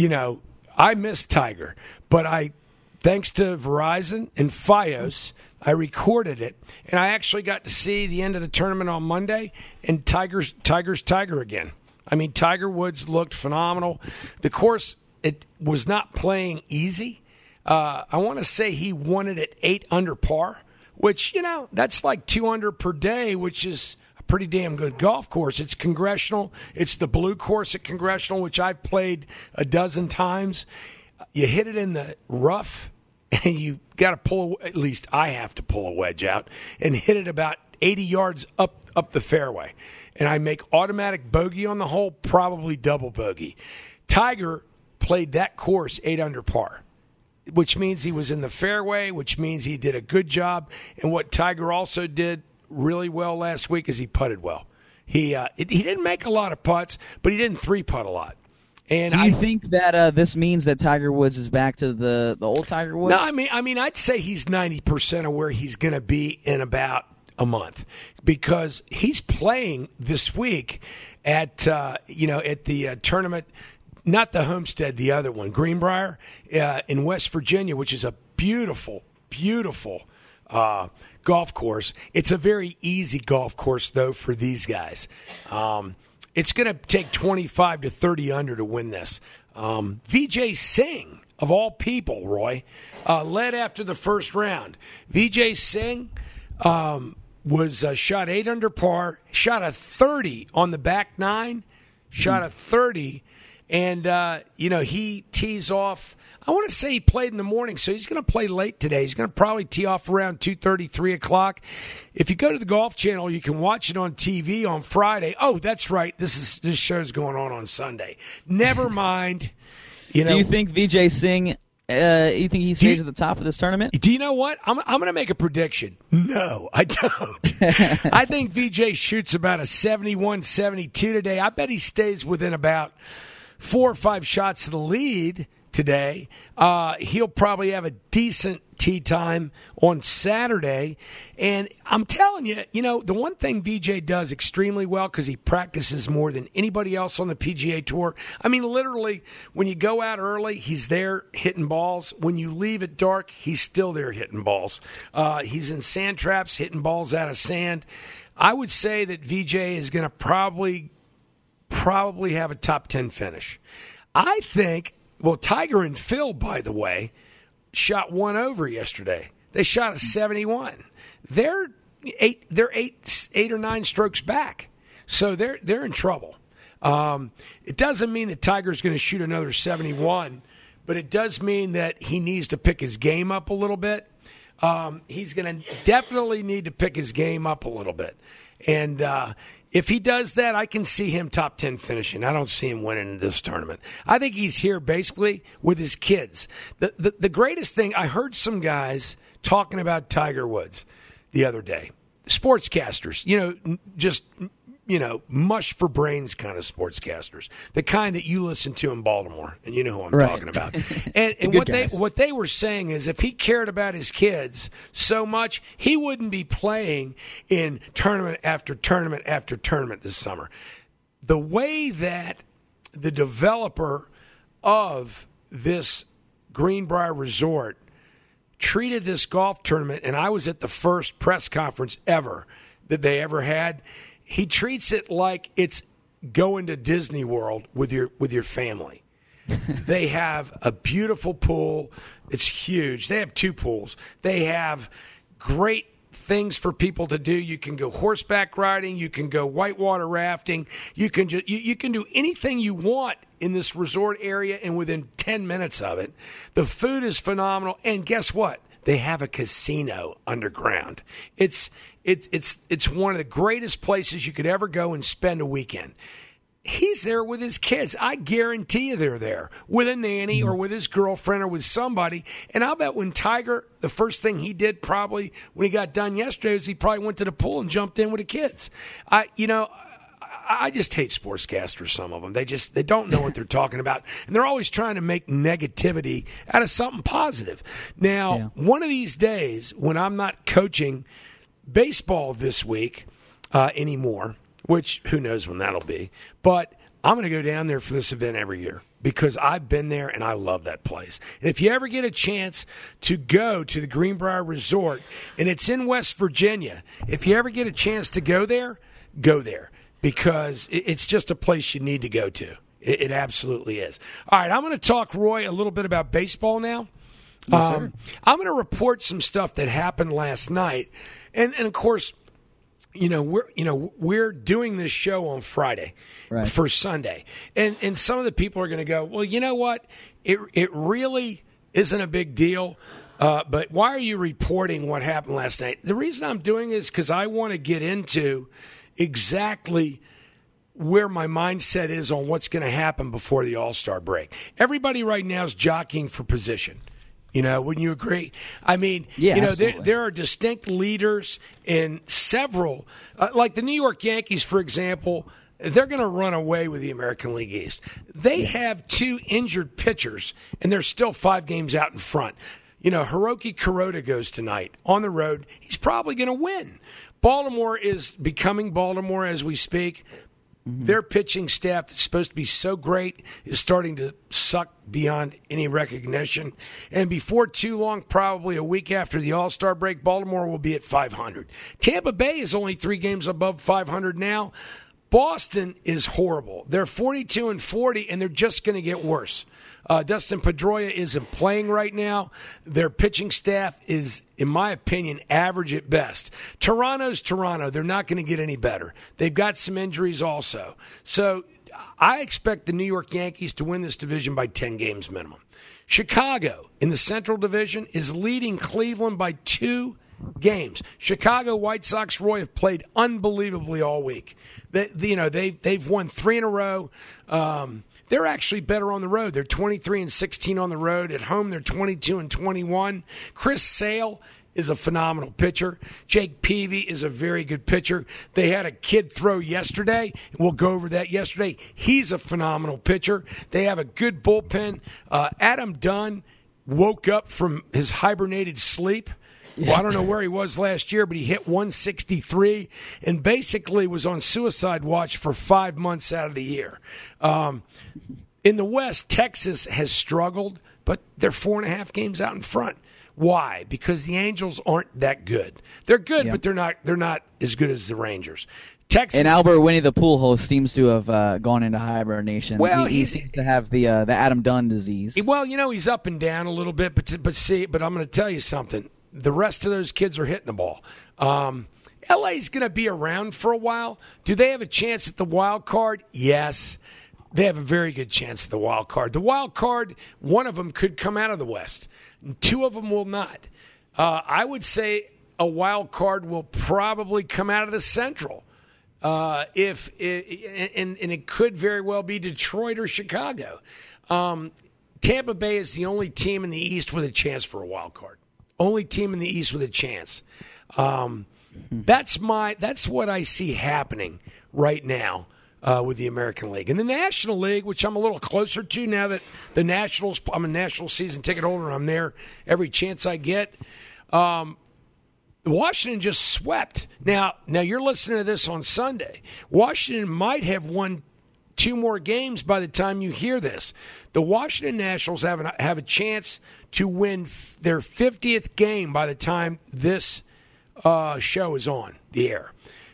I missed Tiger, but thanks to Verizon and Fios, I recorded it, and I actually got to see the end of the tournament on Monday, and Tiger's Tiger again. I mean, Tiger Woods looked phenomenal. The course, it was not playing easy. I want to say he won it at 8 under par, which, that's like 2 under per day, which is a pretty damn good golf course. It's Congressional. It's the blue course at Congressional, which I've played a dozen times. You hit it in the rough, and you got to pull, at least I have to pull a wedge out, and hit it about 80 yards up the fairway. And I make automatic bogey on the hole, probably double bogey. Tiger played that course 8 under par, which means he was in the fairway, which means he did a good job. And what Tiger also did really well last week is he putted well. He didn't make a lot of putts, but he didn't 3-putt a lot. And do you think that this means that Tiger Woods is back to the old Tiger Woods? No, I mean, I'd say he's 90% of where he's going to be in about a month because he's playing this week at the tournament, not the Homestead, the other one, Greenbrier in West Virginia, which is a beautiful, beautiful golf course. It's a very easy golf course though for these guys. It's going to take 25 to 30 under to win this. Vijay Singh, of all people, Roy, led after the first round. Vijay Singh was shot 8 under par, shot a 30 on the back 9, shot a 30, and, he tees off. I want to say he played in the morning, so he's going to play late today. He's going to probably tee off around 2:30, 3 o'clock. If you go to the Golf Channel, you can watch it on TV on Friday. Oh, that's right. This show's going on Sunday. Never mind. You know, do you think Vijay Singh? You think he stays at the top of this tournament? Do you know what? I'm going to make a prediction. No, I don't. I think Vijay shoots about a 71, 72 today. I bet he stays within about 4 or 5 shots of the lead today. He'll probably have a decent tee time on Saturday. And I'm telling you, the one thing Vijay does extremely well, because he practices more than anybody else on the PGA Tour. I mean, literally, when you go out early, he's there hitting balls. When you leave at dark, he's still there hitting balls. He's in sand traps, hitting balls out of sand. I would say that Vijay is going to probably have a top 10 finish. I think, Tiger and Phil, by the way, shot 1 over yesterday. They shot a 71. They're eight or 9 strokes back, so they're in trouble. It doesn't mean that Tiger's going to shoot another 71, but it does mean that he needs to pick his game up a little bit. He's going to definitely need to pick his game up a little bit, and if he does that, I can see him top 10 finishing. I don't see him winning this tournament. I think he's here basically with his kids. The greatest thing, I heard some guys talking about Tiger Woods the other day. Sportscasters, just mush for brains kind of sportscasters. The kind that you listen to in Baltimore, and you know who I'm talking about. And what they were saying is if he cared about his kids so much, he wouldn't be playing in tournament after tournament after tournament this summer. The way that the developer of this Greenbrier Resort treated this golf tournament, and I was at the first press conference ever that they ever had, he treats it like it's going to Disney World with your family. They have a beautiful pool. It's huge. They have 2 pools. They have great things for people to do. You can go horseback riding. You can go whitewater rafting. You can do anything you want in this resort area, and within 10 minutes of it. The food is phenomenal. And guess what? They have a casino underground. It's one of the greatest places you could ever go and spend a weekend. He's there with his kids. I guarantee you they're there with a nanny or with his girlfriend or with somebody. And I'll bet when Tiger, the first thing he did probably when he got done yesterday is he probably went to the pool and jumped in with the kids. I just hate sportscasters, some of them. They don't know what they're talking about. And they're always trying to make negativity out of something positive. Now, One of these days when I'm not coaching baseball this week anymore, which who knows when that'll be, but I'm going to go down there for this event every year because I've been there and I love that place. And if you ever get a chance to go to the Greenbrier Resort, and it's in West Virginia, if you ever get a chance to go there, because it's just a place you need to go to. It absolutely is. All right, I'm going to talk, Roy, a little bit about baseball now. Yes, sir. I'm going to report some stuff that happened last night, and of course, we're doing this show on Friday for Sunday, and some of the people are going to go, well, you know what? It really isn't a big deal. But why are you reporting what happened last night? The reason I'm doing it is because I want to get into exactly where my mindset is on what's going to happen before the All-Star break. Everybody right now is jockeying for position. Wouldn't you agree? I mean, there are distinct leaders in several, like the New York Yankees, for example. They're going to run away with the American League East. They have 2 injured pitchers, and they're still 5 games out in front. Hiroki Kuroda goes tonight on the road. He's probably going to win. Baltimore is becoming Baltimore as we speak. Their pitching staff that's supposed to be so great is starting to suck beyond any recognition. And before too long, probably a week after the All-Star break, Baltimore will be at 500. Tampa Bay is only 3 games above 500 now. Boston is horrible. They're 42-40, and they're just going to get worse. Dustin Pedroia isn't playing right now. Their pitching staff is, in my opinion, average at best. Toronto's Toronto. They're not going to get any better. They've got some injuries also. So I expect the New York Yankees to win this division by 10 games minimum. Chicago in the Central Division is leading Cleveland by 2 games. Chicago White Sox, Roy, have played unbelievably all week. They've won 3 in a row. They're actually better on the road. They're 23-16 on the road. At home, they're 22-21. Chris Sale is a phenomenal pitcher. Jake Peavy is a very good pitcher. They had a kid throw yesterday. We'll go over that yesterday. He's a phenomenal pitcher. They have a good bullpen. Adam Dunn woke up from his hibernated sleep. Well, I don't know where he was last year, but he hit 163 and basically was on suicide watch for 5 months out of the year. In the West, Texas has struggled, but they're 4.5 games out in front. Why? Because the Angels aren't that good. They're good, but they're not as good as the Rangers. Texas, and Albert Winnie the Pool host seems to have gone into hibernation. Well, he seems to have the Adam Dunn disease. Well, he's up and down a little bit, but I'm going to tell you something. The rest of those kids are hitting the ball. LA's going to be around for a while. Do they have a chance at the wild card? Yes. They have a very good chance at the wild card. The wild card, one of them could come out of the West. 2 of them will not. I would say a wild card will probably come out of the Central. And it could very well be Detroit or Chicago. Tampa Bay is the only team in the East with a chance for a wild card. Only team in the East with a chance. That's what I see happening right now with the American League. And the National League, which I'm a little closer to now that the Nationals, I'm a national season ticket holder. I'm there every chance I get. Washington just swept. Now you're listening to this on Sunday. Washington might have won 2 more games by the time you hear this. The Washington Nationals have a chance to win their 50th game by the time this show is on the air.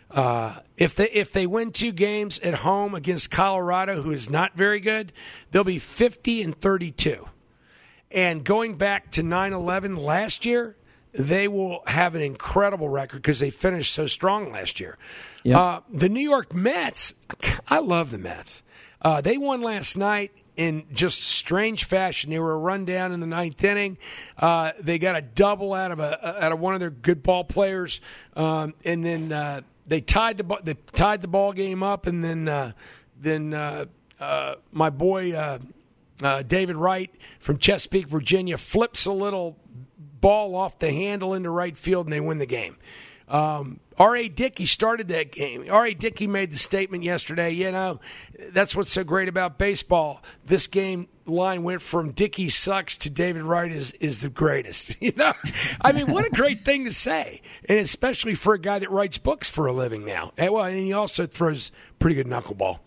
If they win 2 games at home against Colorado, who is not very good, they'll be 50-32. And going back to 9/11 last year, they will have an incredible record because they finished so strong last year. Yep. The New York Mets, I love the Mets. They won last night in just strange fashion. They were a run down in the 9th inning. They got a double out of one of their good ball players, and then they tied the ball game up, and then my boy David Wright from Chesapeake, Virginia, flips a little ball off the handle into right field, and they win the game. R.A. Dickey started that game. R.A. Dickey made the statement yesterday, that's what's so great about baseball. This game line went from Dickey sucks to David Wright is the greatest. I mean, what a great thing to say, and especially for a guy that writes books for a living now. And he also throws pretty good knuckleball.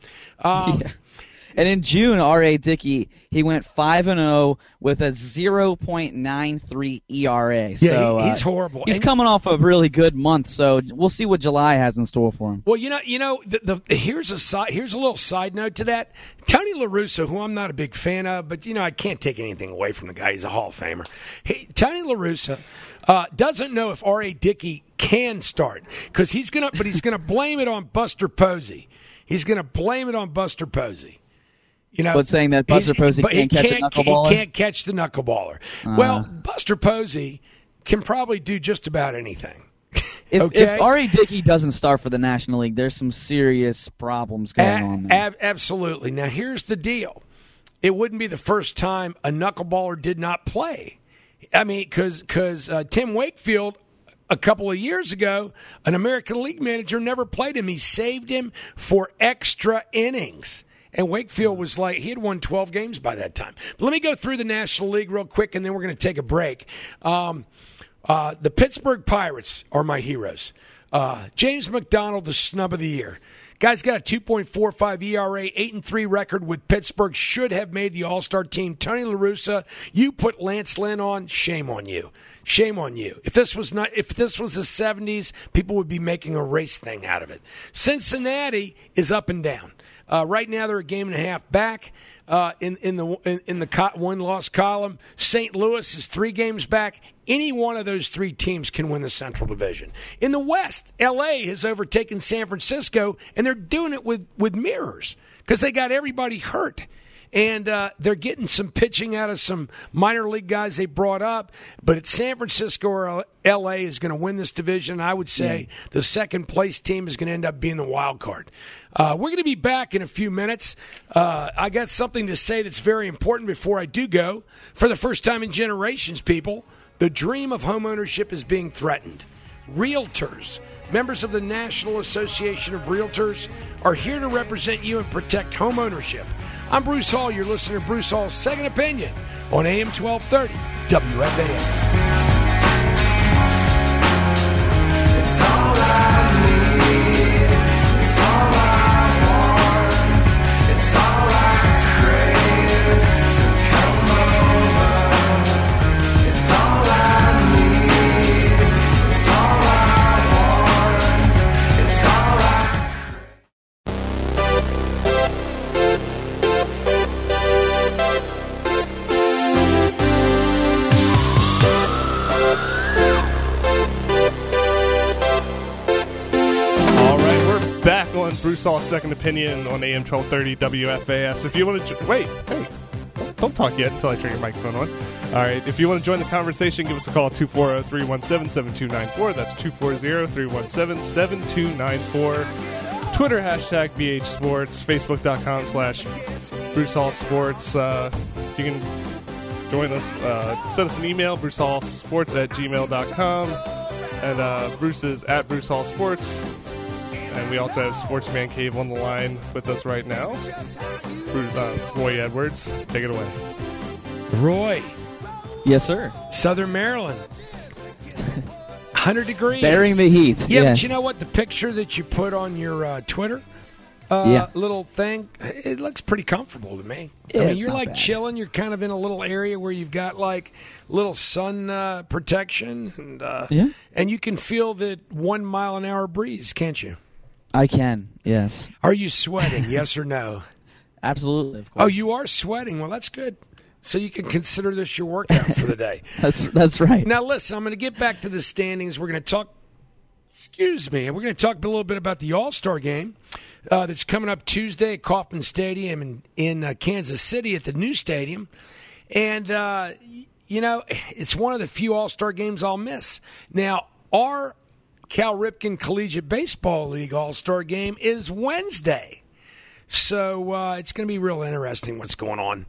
And in June, R.A. Dickey, he went 5-0 with a 0.93 ERA. Yeah, so he's horrible. He's coming off a really good month, so we'll see what July has in store for him. Well, here's a little side note to that. Tony La Russa, who I'm not a big fan of, but I can't take anything away from the guy. He's a Hall of Famer. Tony La Russa doesn't know if R.A. Dickey can start because he's gonna blame it on Buster Posey. He's gonna blame it on Buster Posey. But saying that Buster Posey can't catch a knuckleballer? He can't catch the knuckleballer. Well, Buster Posey can probably do just about anything. If R.A. Dickey doesn't start for the National League, there's some serious problems going on there. Absolutely. Now, here's the deal. It wouldn't be the first time a knuckleballer did not play. I mean, because Tim Wakefield, a couple of years ago, an American League manager never played him. He saved him for extra innings. And Wakefield was like, he had won 12 games by that time. But let me go through the National League real quick, and then we're going to take a break. The Pittsburgh Pirates are my heroes. James McDonald, the snub of the year. Guy's got a 2.45 ERA, 8-3 record with Pittsburgh. Should have made the All-Star team. Tony La Russa, you put Lance Lynn on. Shame on you. Shame on you. If this was the 70s, people would be making a race thing out of it. Cincinnati is up and down. Right now, they're a game and a half back in the one-loss column. St. Louis is 3 games back. Any one of those 3 teams can win the Central Division. In the West, L.A. has overtaken San Francisco, and they're doing it with mirrors because they got everybody hurt. And they're getting some pitching out of some minor league guys they brought up. But it's San Francisco or L.A. is going to win this division. I would say the second-place team is going to end up being the wild card. We're going to be back in a few minutes. I got something to say that's very important before I do go. For the first time in generations, people, the dream of homeownership is being threatened. Realtors, members of the National Association of Realtors, are here to represent you and protect homeownership. I'm Bruce Hall. You're listening to Bruce Hall's Second Opinion on AM 1230 WFAS. It's all I need. It's all I want. It's all I crave. So come over. It's all I need. It's all I want. It's all I Back on Bruce Hall's Second Opinion on AM 1230 WFAS. If you want to... don't talk yet until I turn your microphone on. All right, if you want to join the conversation, give us a call, 240-317-7294. That's 240-317-7294. Twitter, hashtag BH Sports, Facebook.com/Bruce Hall Sports. You can join us. Send us an email, BruceHallSports@gmail.com. And Bruce is at Bruce Hall Sports. And we also have Sportsman Cave on the line with us right now. Roy Edwards, take it away. Roy. Yes, sir. Southern Maryland. 100 degrees. Bearing the heat. Yeah, yes. But you know what? The picture that you put on your Twitter little thing, it looks pretty comfortable to me. Yeah, I mean, it's you're not like bad. chilling. You're kind of in a little area where you've got like little sun protection. And you can feel the 1 mile an hour breeze, can't you? I can, yes. Are you sweating, yes or no? Absolutely, of course. Oh, you are sweating. Well, that's good. So you can consider this your workout for the day. That's right. Now, listen, I'm going to get back to the standings. We're going to talk, we're going to talk a little bit about the All-Star game that's coming up Tuesday at Kauffman Stadium in Kansas City at the new stadium. And, it's one of the few All-Star games I'll miss. Now, our Cal Ripken Collegiate Baseball League All-Star game is Wednesday. So it's going to be real interesting what's going on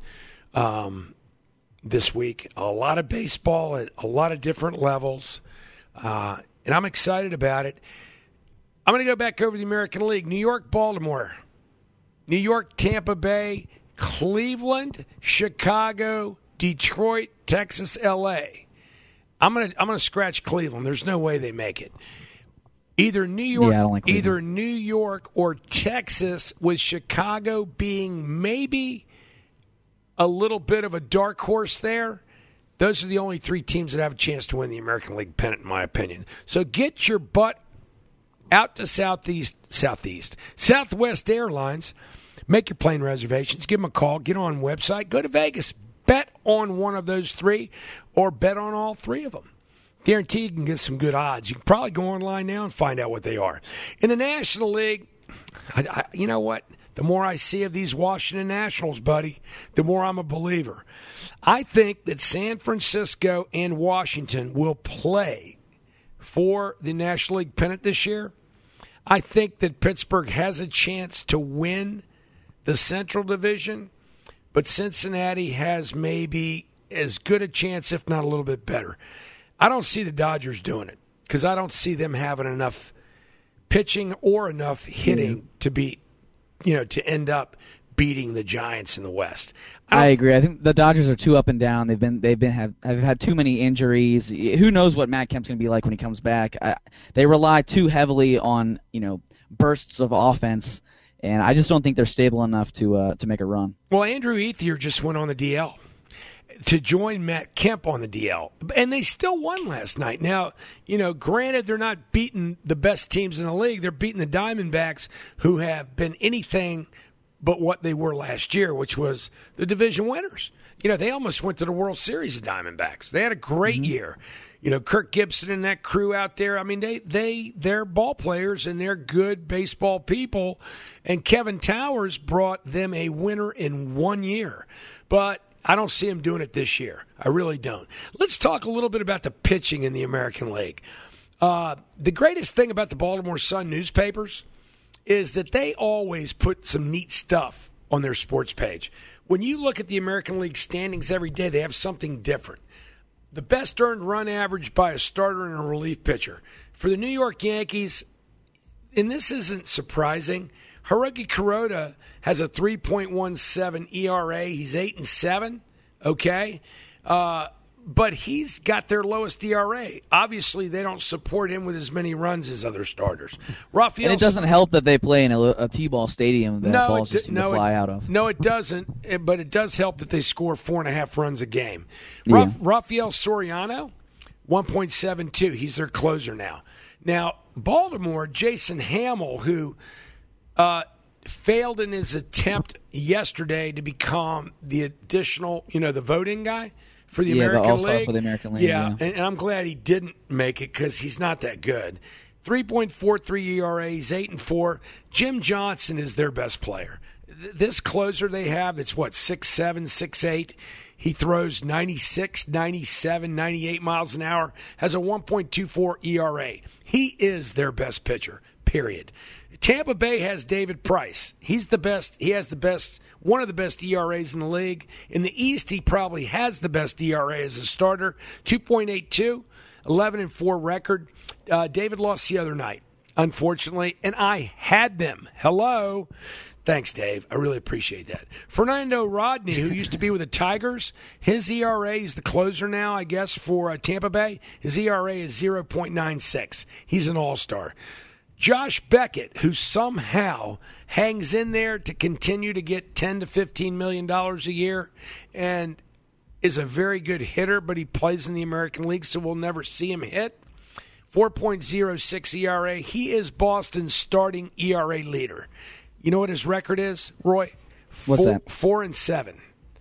this week. A lot of baseball at a lot of different levels, and I'm excited about it. I'm going to go back over the American League. New York, Baltimore. New York, Tampa Bay, Cleveland, Chicago, Detroit, Texas, L.A. I'm gonna scratch Cleveland. There's no way they make it. Either New York, I don't like Cleveland. either New York or Texas, with Chicago being maybe a little bit of a dark horse there. Those are the only three teams that have a chance to win the American League pennant, in my opinion. So get your butt out to Southwest Airlines. Make your plane reservations. Give them a call. Get on the website. Go to Vegas. Bet on one of those three or bet on all three of them. Guarantee you can get some good odds. You can probably go online now and find out what they are. In the National League, you know what? The more I see of these Washington Nationals, buddy, the more I'm a believer. I think that San Francisco and Washington will play for the National League pennant this year. I think that Pittsburgh has a chance to win the Central Division, but Cincinnati has maybe as good a chance, if not a little bit better. I don't see the Dodgers doing it because I don't see them having enough pitching or enough hitting to beat, to end up beating the Giants in the West. I agree. I think the Dodgers are too up and down. Have had too many injuries. Who knows what Matt Kemp's going to be like when he comes back? They rely too heavily on bursts of offense, and I just don't think they're stable enough to make a run. Well, Andrew Ethier just went on the DL to join Matt Kemp on the DL, and they still won last night. Now, granted, they're not beating the best teams in the league. They're beating the Diamondbacks, who have been anything but what they were last year, which was the division winners. They almost went to the World Series, the Diamondbacks. They had a great year. Kirk Gibson and that crew out there. I mean, they're ball players and they're good baseball people. And Kevin Towers brought them a winner in 1 year. But I don't see him doing it this year. I really don't. Let's talk a little bit about the pitching in the American League. The greatest thing about the Baltimore Sun newspapers is that they always put some neat stuff on their sports page. When you look at the American League standings every day, they have something different. The best earned run average by a starter and a relief pitcher. For the New York Yankees, and this isn't surprising, Hiroki Kuroda has a 3.17 ERA. He's 8-7, okay? But he's got their lowest ERA. Obviously, they don't support him with as many runs as other starters. And it doesn't help that they play in a T-ball stadium that balls just seem to fly out of. No, it doesn't, but it does help that they score 4.5 runs a game. Yeah. Rafael Soriano, 1.72. He's their closer now. Now, Baltimore, Jason Hamill, who failed in his attempt yesterday to become the additional, the voting guy for the American League. For the American League. Yeah. And I'm glad he didn't make it because he's not that good. 3.43 ERA, he's 8-4. Jim Johnson is their best player. This closer they have, it's 6'7", 6'8". He throws 96, 97, 98 miles an hour, has a 1.24 ERA. He is their best pitcher, period. Tampa Bay has David Price. He's the best. He has the best, one of the best ERAs in the league. In the East, he probably has the best ERA as a starter, 2.82, 11-4 record. David lost the other night, unfortunately, and I had them. Hello. Thanks, Dave. I really appreciate that. Fernando Rodney, who used to be with the Tigers, his ERA is the closer now, I guess, for Tampa Bay. His ERA is 0.96. He's an all-star. Josh Beckett, who somehow hangs in there to continue to get $10 to $15 million a year and is a very good hitter, but he plays in the American League, so we'll never see him hit. 4.06 ERA. He is Boston's starting ERA leader. You know what his record is, Roy? What's that? 4-7.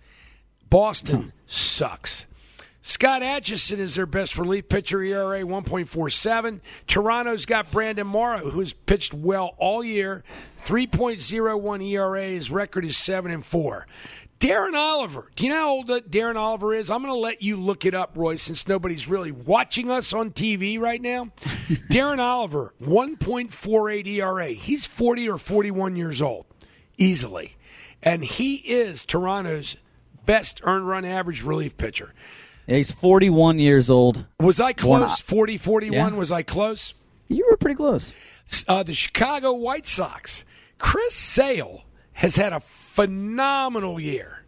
Boston sucks. Scott Atchison is their best relief pitcher, ERA 1.47. Toronto's got Brandon Morrow, who's pitched well all year, 3.01 ERA. His record is 7-4. Darren Oliver. Do you know how old Darren Oliver is? I'm going to let you look it up, Roy, since nobody's really watching us on TV right now. Darren Oliver, 1.48 ERA. He's 40 or 41 years old, easily. And he is Toronto's best earned run average relief pitcher. He's 41 years old. Was I close? 40, 41? Yeah. Was I close? You were pretty close. The Chicago White Sox. Chris Sale has had a phenomenal year.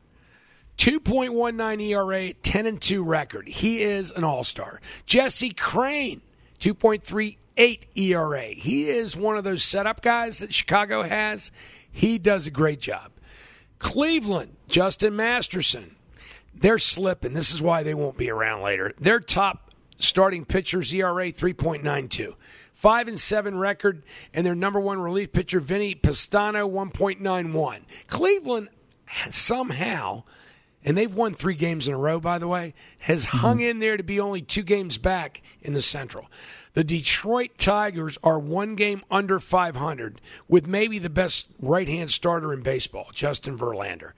2.19 ERA, 10-2 record. He is an all-star. Jesse Crane, 2.38 ERA. He is one of those setup guys that Chicago has. He does a great job. Cleveland, Justin Masterson. They're slipping. This is why they won't be around later. Their top starting pitcher's ERA, 3.92. 5-7 record, and their number one relief pitcher, Vinny Pastano, 1.91. Cleveland somehow, and they've won 3 games in a row, by the way, has hung in there to be only 2 games back in the Central. The Detroit Tigers are 1 game under 500 with maybe the best right-hand starter in baseball, Justin Verlander.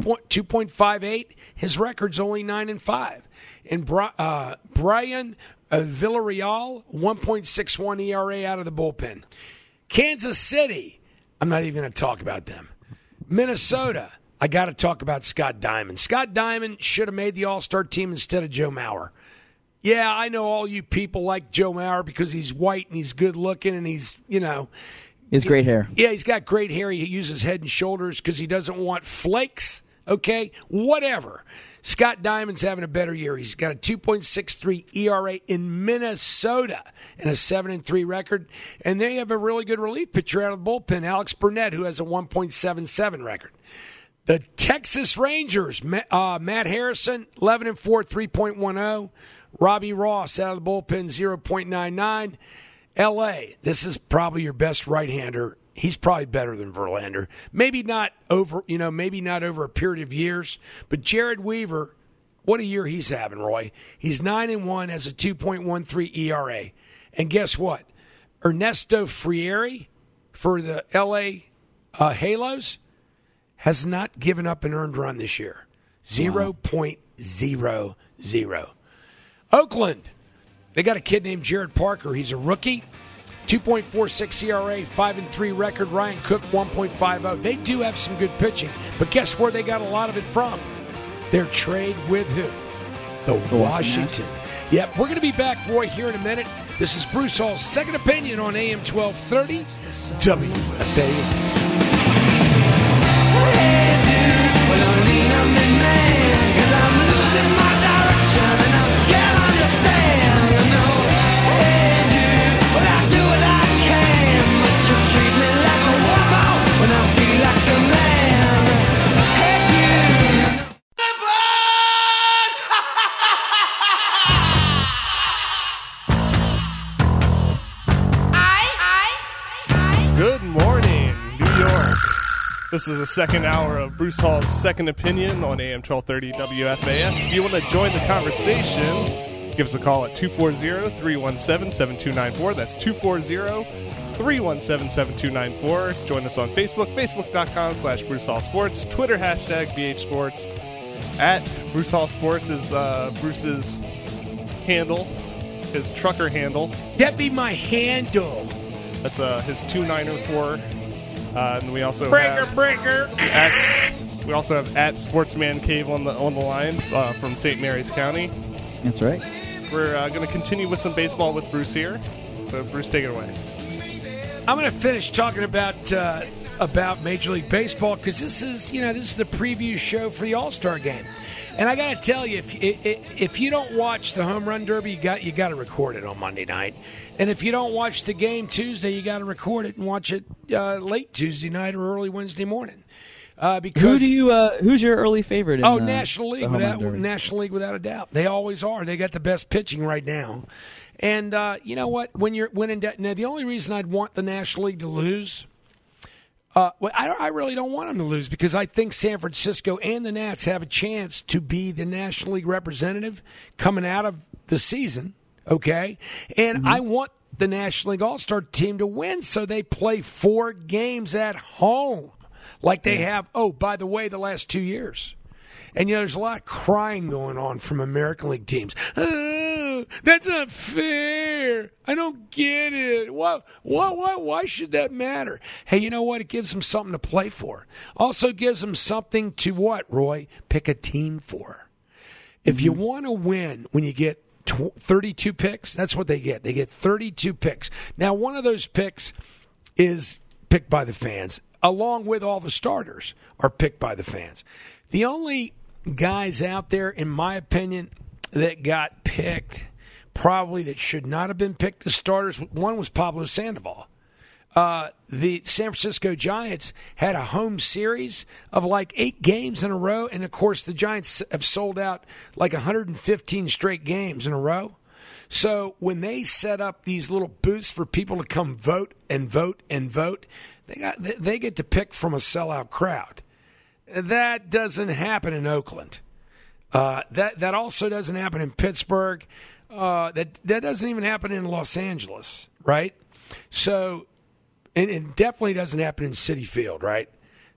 2.58. His record's only 9-5. And Brian Villarreal, 1.61 ERA out of the bullpen. Kansas City, I'm not even going to talk about them. Minnesota, I got to talk about Scott Diamond. Scott Diamond should have made the All-Star team instead of Joe Mauer. Yeah, I know all you people like Joe Mauer because he's white and he's good looking and he's, He has great hair. Yeah, he's got great hair. He uses Head and Shoulders because he doesn't want flakes. Okay, whatever. Scott Diamond's having a better year. He's got a 2.63 ERA in Minnesota and a 7-3 record. And they have a really good relief pitcher out of the bullpen, Alex Burnett, who has a 1.77 record. The Texas Rangers, Matt Harrison, 11-4, 3.10. Robbie Ross out of the bullpen, 0.99. L.A., this is probably your best right-hander he's probably better than Verlander. Maybe not over a period of years, but Jared Weaver, what a year he's having, Roy. He's 9-1, has a 2.13 ERA. And guess what? Ernesto Frieri for the LA Halos has not given up an earned run this year. 0.00. Oakland, they got a kid named Jared Parker. He's a rookie. 2.46 ERA, 5-3 record. Ryan Cook, 1.50. They do have some good pitching, but guess where they got a lot of it from? Their trade with who? The Washington. Yep, we're going to be back, Roy, here in a minute. This is Bruce Hall's Second Opinion on AM 1230 WFAS. Hey dude, well I'm lean, I'm in man, 'cause I'm losing my direction and I can't understand, you know. Hey dude, well I do what I can, but you treat me like a woman when I feel like a man. Hey dude, Good morning, New York. This is the second hour of Bruce Hall's Second Opinion on AM 1230 WFAS. If you want to join the conversation, give us a call at 240-317-7294. That's 240-317-7294. Join us on Facebook, facebook.com/Bruce Hall Sports, Twitter, #BH Sports. At Bruce Hall Sports is Bruce's handle, his trucker handle. That be my handle. That's his 294. And we also Breaker. we also have at Sportsman Cave on the line from St. Mary's County. That's right. We're going to continue with some baseball with Bruce here. So Bruce, take it away. I'm going to finish talking about Major League Baseball because this is the preview show for the All-Star Game, and I got to tell you, if you don't watch the Home Run Derby, you got to record it on Monday night, and if you don't watch the game Tuesday, you got to record it and watch it late Tuesday night or early Wednesday morning. Because who's your early favorite? In National League, National League without a doubt. They always are. They got the best pitching right now. And you know what? When you're winning, now the only reason I'd want the National League to lose, I really don't want them to lose because I think San Francisco and the Nats have a chance to be the National League representative coming out of the season. Okay, and I want the National League All-Star team to win, so they play 4 games at home, like they have. Oh, by the way, the last 2 years. And, there's a lot of crying going on from American League teams. Oh, that's not fair. I don't get it. Why should that matter? Hey, you know what? It gives them something to play for. Also gives them something to what, Roy? Pick a team for. If you want to win when you get 32 picks, that's what they get. They get 32 picks. Now, one of those picks is picked by the fans, along with all the starters are picked by the fans. The only guys out there, in my opinion, that got picked, probably that should not have been picked as starters, one was Pablo Sandoval. The San Francisco Giants had a home series of like 8 games in a row, and of course the Giants have sold out like 115 straight games in a row. So when they set up these little booths for people to come vote and vote and vote, they get to pick from a sellout crowd. That doesn't happen in Oakland. That also doesn't happen in Pittsburgh. That doesn't even happen in Los Angeles, right? So, and it definitely doesn't happen in Citi Field, right?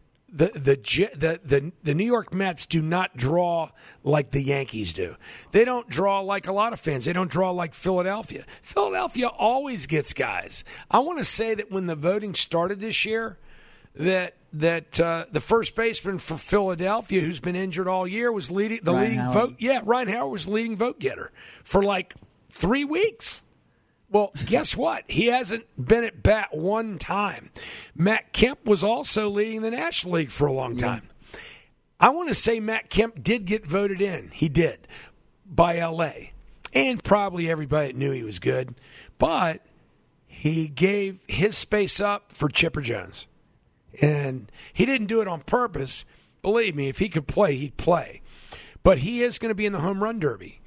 The New York Mets do not draw like the Yankees do. They don't draw like a lot of fans. They don't draw like Philadelphia. Philadelphia always gets guys. I want to say that when the voting started this year, that the first baseman for Philadelphia, who's been injured all year, was leading vote. Yeah, Ryan Howard was the leading vote getter for like 3 weeks. Well, guess what? He hasn't been at bat one time. Matt Kemp was also leading the National League for a long time. I want to say Matt Kemp did get voted in. He did, by L.A. And probably everybody knew he was good. But he gave his space up for Chipper Jones. And he didn't do it on purpose. Believe me, if he could play, he'd play. But he is going to be in the Home Run Derby.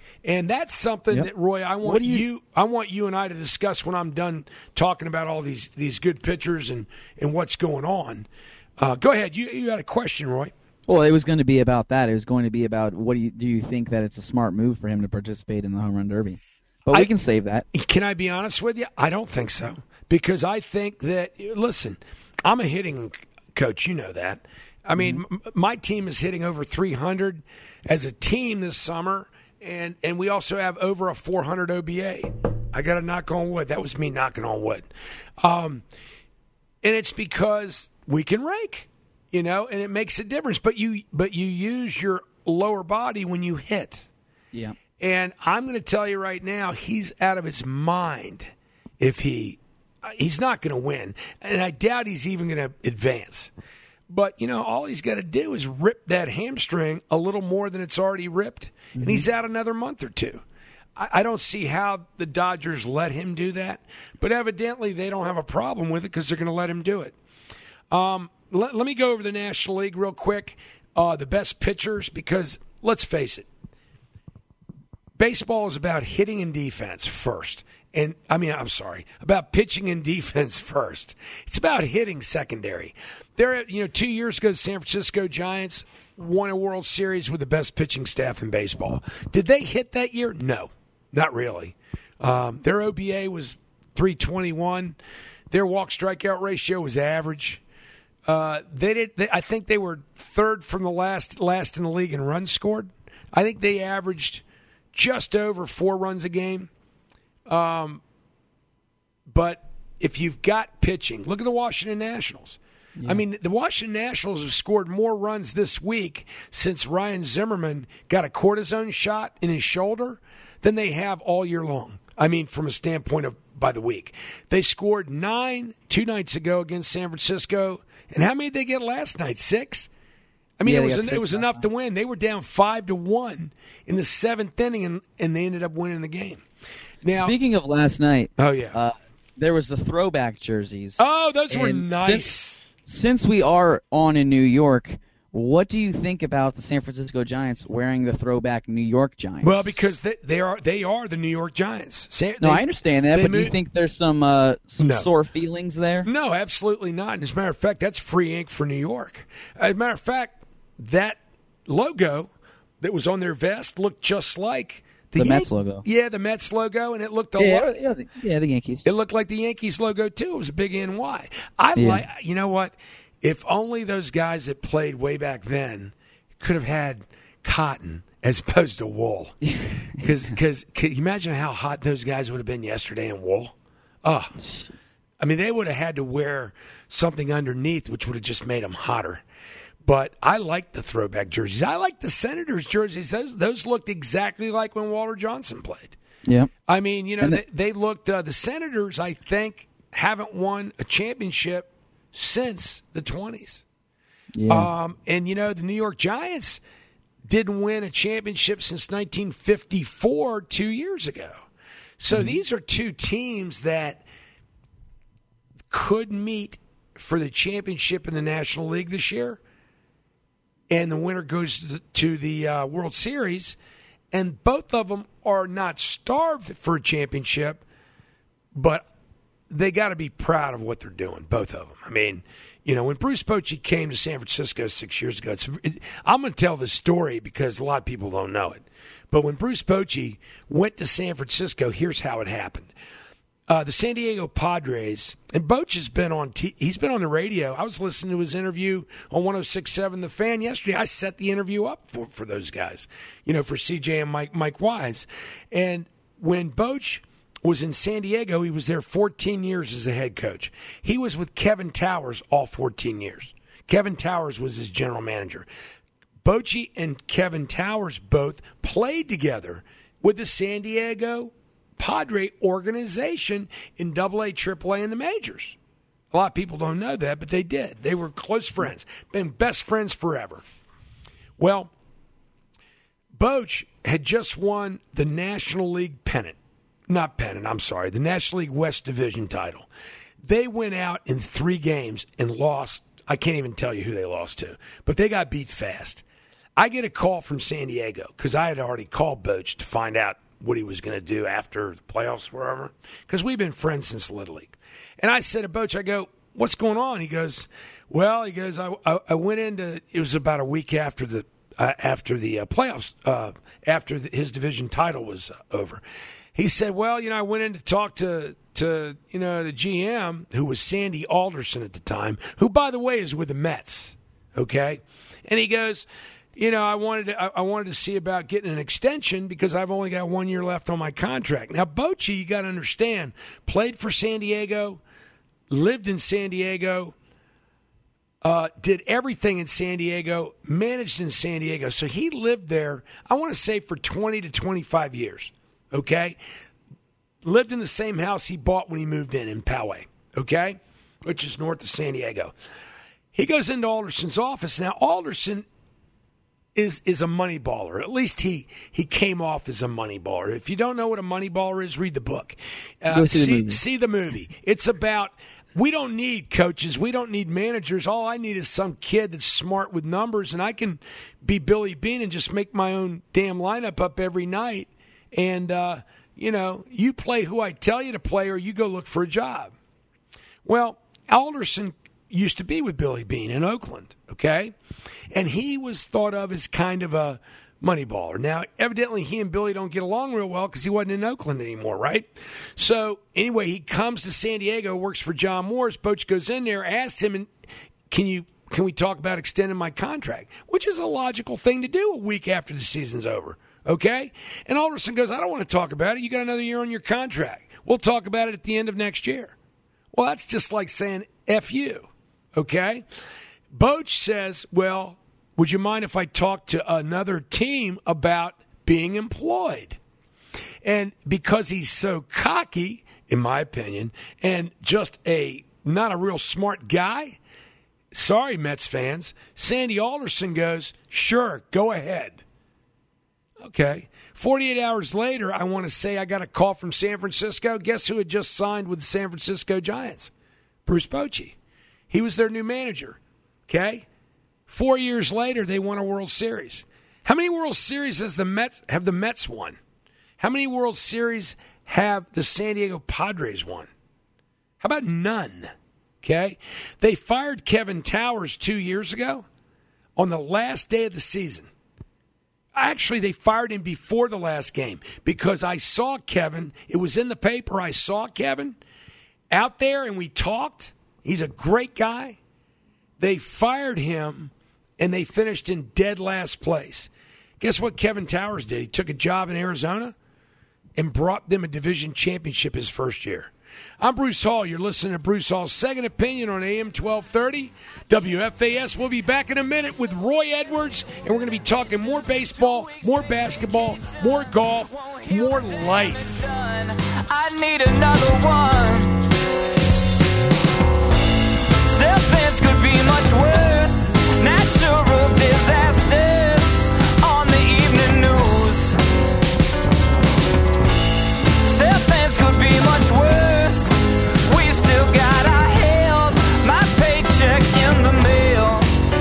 And that's something that, Roy, I want you and I to discuss when I'm done talking about all these good pitchers and what's going on. Go ahead. You had a question, Roy. Well, it was going to be about that. It was going to be about do you think that it's a smart move for him to participate in the Home Run Derby? But we can save that. Can I be honest with you? I don't think so. Because I think that, listen, I'm a hitting coach. You know that. I mean, my team is hitting over 300 as a team this summer, and we also have over a 400 OBA. I got to knock on wood. That was me knocking on wood. And it's because we can rake, and it makes a difference. But you use your lower body when you hit. Yeah. And I'm going to tell you right now, he's out of his mind if he's not going to win. And I doubt he's even going to advance. But, all he's got to do is rip that hamstring a little more than it's already ripped, and he's out another month or two. I don't see how the Dodgers let him do that, but evidently they don't have a problem with it because they're going to let him do it. Let me go over the National League real quick, the best pitchers, because let's face it, baseball is about hitting and defense first. About pitching and defense first. It's about hitting secondary. 2 years ago, the San Francisco Giants won a World Series with the best pitching staff in baseball. Did they hit that year? No, not really. Their OBA was 321. Their walk strikeout ratio was average. I think they were third from the last in the league in runs scored. I think they averaged just over 4 runs a game. But if you've got pitching, look at the Washington Nationals. Yeah. I mean, the Washington Nationals have scored more runs this week since Ryan Zimmerman got a cortisone shot in his shoulder than they have all year long. I mean, from a standpoint of by the week. They scored 9 2 nights ago against San Francisco. And how many did they get last night? 6? I mean, it was enough to win. They were down 5-1 in the 7th inning, and they ended up winning the game. Now, speaking of last night, there was the throwback jerseys. Oh, those were nice. Since we are on in New York, what do you think about the San Francisco Giants wearing the throwback New York Giants? Well, because they are the New York Giants. I understand that, but do you think there's some sore feelings there? No, absolutely not. As a matter of fact, that's free ink for New York. As a matter of fact, that logo that was on their vest looked just like the Mets logo. Yeah, the Mets logo, and it looked a lot. Yeah, the Yankees. It looked like the Yankees logo too. It was a big NY. You know what? If only those guys that played way back then could have had cotton as opposed to wool. Because can you imagine how hot those guys would have been yesterday in wool? Oh, I mean, they would have had to wear something underneath, which would have just made them hotter. But I like the throwback jerseys. I like the Senators jerseys. Those looked exactly like when Walter Johnson played. Yeah. I mean, they looked. The Senators, I think, haven't won a championship since the 20s. Yeah. And the New York Giants didn't win a championship since 1954, 2 years ago. So these are two teams that could meet for the championship in the National League this year. And the winner goes to the World Series. And both of them are not starved for a championship, but they got to be proud of what they're doing, both of them. I mean, when Bruce Bochy came to San Francisco 6 years ago, I'm going to tell this story because a lot of people don't know it. But when Bruce Bochy went to San Francisco, here's how it happened. The San Diego Padres, and Boch has been he's been on the radio. I was listening to his interview on 106.7 The Fan yesterday. I set the interview up for those guys, for CJ and Mike Wise. And when Boch was in San Diego, he was there 14 years as a head coach. He was with Kevin Towers all 14 years. Kevin Towers was his general manager. Bochy and Kevin Towers both played together with the San Diego Padre organization in AA, AAA, and the majors. A lot of people don't know that, but they did. They were close friends, been best friends forever. Well, Boch had just won the National League the National League West Division title. They went out in 3 games and lost. I can't even tell you who they lost to, but they got beat fast. I get a call from San Diego because I had already called Boach to find out what he was going to do after the playoffs were over, because we've been friends since Little League. And I said to Boach, I go, what's going on? He goes, I went into, it was about a week after the playoffs, after his division title was over. He said, I went in to talk to the GM, who was Sandy Alderson at the time, who, by the way, is with the Mets. Okay. And he goes, I wanted to see about getting an extension because I've only got 1 year left on my contract. Now, Bochy, you got to understand, played for San Diego, lived in San Diego, did everything in San Diego, managed in San Diego. So he lived there, I want to say, for 20 to 25 years, okay? Lived in the same house he bought when he moved in Poway, okay? Which is north of San Diego. He goes into Alderson's office. Now, Alderson is a money baller. At least he came off as a money baller. If you don't know what a money baller is, read the book. See the movie. It's about, we don't need coaches. We don't need managers. All I need is some kid that's smart with numbers, and I can be Billy Beane and just make my own damn lineup up every night. And, you play who I tell you to play, or you go look for a job. Well, Alderson used to be with Billy Beane in Oakland, okay? And he was thought of as kind of a money baller. Now, evidently, he and Billy don't get along real well because he wasn't in Oakland anymore, right? So, anyway, he comes to San Diego, works for John Morris. Boach goes in there, asks him, can we talk about extending my contract? Which is a logical thing to do a week after the season's over, okay? And Alderson goes, I don't want to talk about it. You got another year on your contract. We'll talk about it at the end of next year. Well, that's just like saying F you. Okay? Boach says, well, would you mind if I talk to another team about being employed? And because he's so cocky, in my opinion, and just not a real smart guy, sorry, Mets fans, Sandy Alderson goes, sure, go ahead. Okay. 48 hours later, I want to say I got a call from San Francisco. Guess who had just signed with the San Francisco Giants? Bruce Bochy. He was their new manager, okay? 4 years later, they won a World Series. How many World Series have the Mets won? How many World Series have the San Diego Padres won? How about none, okay? They fired Kevin Towers 2 years ago on the last day of the season. Actually, they fired him before the last game because I saw Kevin. It was in the paper. I saw Kevin out there, and we talked. He's a great guy. They fired him, and they finished in dead last place. Guess what Kevin Towers did? He took a job in Arizona and brought them a division championship his first year. I'm Bruce Hall. You're listening to Bruce Hall's Second Opinion on AM 1230. WFAS. We'll be back in a minute with Roy Edwards, and we're going to be talking more baseball, more basketball, more golf, more life. I need another one. Step-ins could be much worse. Natural disasters on the evening news. Step-ins could be much worse. We still got our health. My paycheck in the mail.